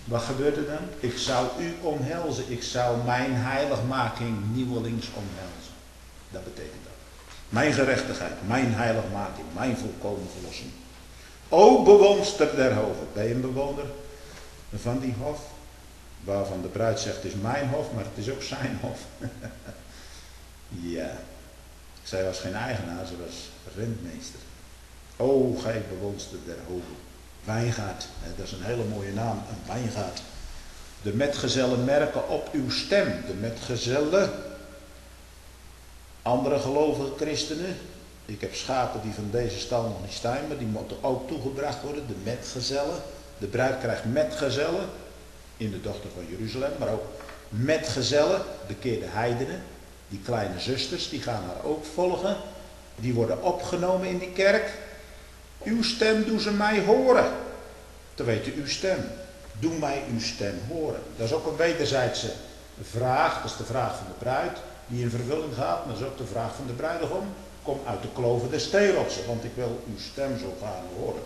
Wat gebeurt er dan? Ik zou u omhelzen. Ik zou mijn heiligmaking nieuwelings omhelzen. Dat betekent dat. Mijn gerechtigheid, mijn heiligmaking, mijn volkomen verlossing. O bewoonster der hoven. Ben je een bewoner van die hof? Waarvan de bruid zegt, het is mijn hof, maar het is ook zijn hof. Ja. Zij was geen eigenaar, ze was rentmeester. O gij bewoonster der hoven. Wijngaard, dat is een hele mooie naam, een wijngaard. De metgezellen merken op uw stem. De metgezellen, andere gelovige christenen. Ik heb schapen die van deze stal nog niet staan, maar die moeten ook toegebracht worden. De metgezellen. De bruid krijgt metgezellen in de dochter van Jeruzalem, maar ook metgezellen, bekeerde heidenen. Die kleine zusters, die gaan haar ook volgen. Die worden opgenomen in die kerk. Uw stem doen ze mij horen. Te weten uw stem. Doe mij uw stem horen. Dat is ook een wederzijdse vraag. Dat is de vraag van de bruid die in vervulling gaat. Maar dat is ook de vraag van de bruidegom. Kom uit de kloven des steerrotsen, want ik wil uw stem zo gaan horen.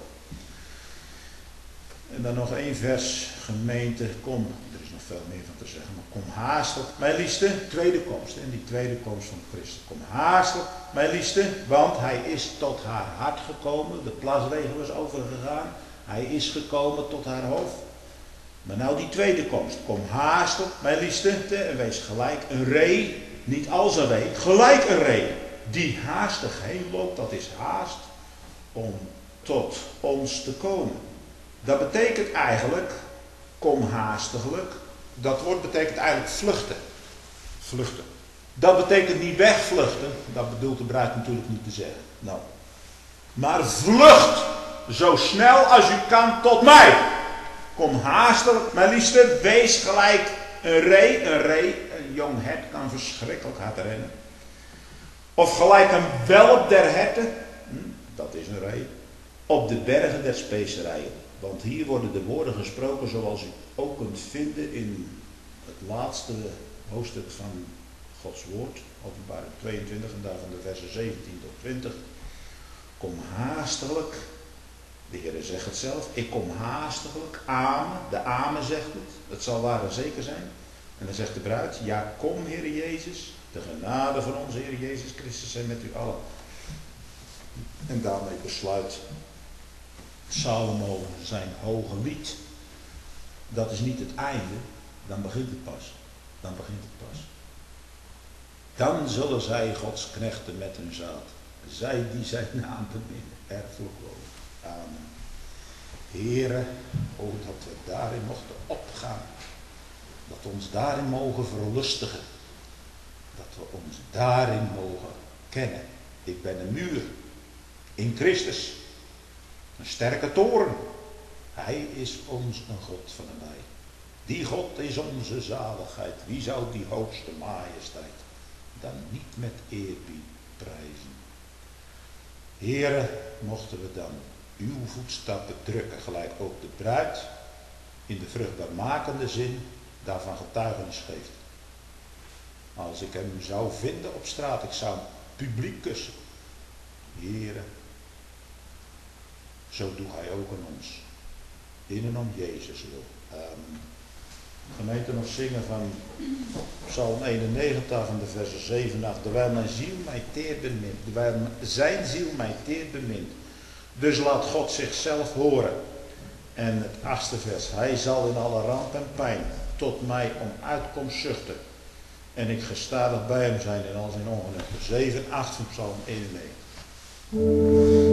En dan nog 1 vers, gemeente, kom. Er is nog veel meer van te zeggen, maar kom haastig. Mijn liefste, tweede komst. En die tweede komst van Christus. Kom haastig, mijn liefste, want hij is tot haar hart gekomen. De plasregen was overgegaan. Hij is gekomen tot haar hoofd. Maar nou die tweede komst. Kom haastig, mijn liefste, en wees gelijk een ree. Niet als een ree, gelijk een ree. Die haastig heen loopt, dat is haast om tot ons te komen. Dat betekent eigenlijk, kom haastiglijk. Dat woord betekent eigenlijk vluchten. Vluchten. Dat betekent niet wegvluchten. Dat bedoelt de bruid natuurlijk niet te zeggen. Nou. Maar vlucht zo snel als u kan tot mij. Kom haastiglijk, mijn liefste, wees gelijk een ree. Een jong hert kan verschrikkelijk hard rennen. Of gelijk een welp der herten. Dat is een ree. Op de bergen der specerijen. Want hier worden de woorden gesproken zoals u ook kunt vinden in het laatste hoofdstuk van Gods woord. Openbaring 22 en daarvan de versen 17 tot 20. Kom haastiglijk. De Heer zegt het zelf. Ik kom haastiglijk. Amen. De amen zegt het. Het zal waar en zeker zijn. En dan zegt de bruid. Ja, kom Heer Jezus. De genade van onze Heer Jezus Christus zijn met u allen. En daarmee besluit Salomo zijn hoge lied. Dat is niet het einde. Dan begint het pas. Dan begint het pas. Dan zullen zij Gods knechten met hun zaad. Zij die zijn naam beminnen. Erfelijk wonen. Amen. Here, o dat we daarin mochten opgaan. Dat we ons daarin mogen verlustigen. Dat we ons daarin mogen kennen. Ik ben een muur. In Christus. Een sterke toren. Hij is ons een God van de mij. Die God is onze zaligheid. Wie zou die hoogste majesteit dan niet met eerbied prijzen? Here, mochten we dan uw voetstappen drukken, gelijk ook de bruid in de vruchtbaarmakende zin daarvan getuigenis geeft. Als ik hem zou vinden op straat, ik zou hem publiek kussen. Here, zo doet hij ook aan ons. In en om Jezus wil. Gemeente nog zingen van Psalm 91 van de versen 7 en 8. Terwijl mijn ziel mij teer bemint. Terwijl zijn ziel mij teer bemint. Dus laat God zichzelf horen. En het 8e vers. Hij zal in alle ramp en pijn tot mij om uitkomst zuchten. En ik gestadig bij hem zijn in al zijn ongelukken. 7 en 8 van Psalm 91.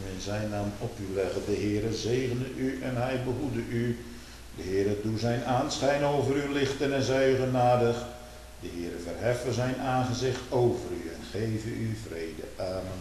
in zijn naam op u leggen. De Heere zegene u en hij behoede u. De Heere doe zijn aanschijn over u lichten en zij u genadig. De Heere verheffen zijn aangezicht over u en geven u vrede. Amen.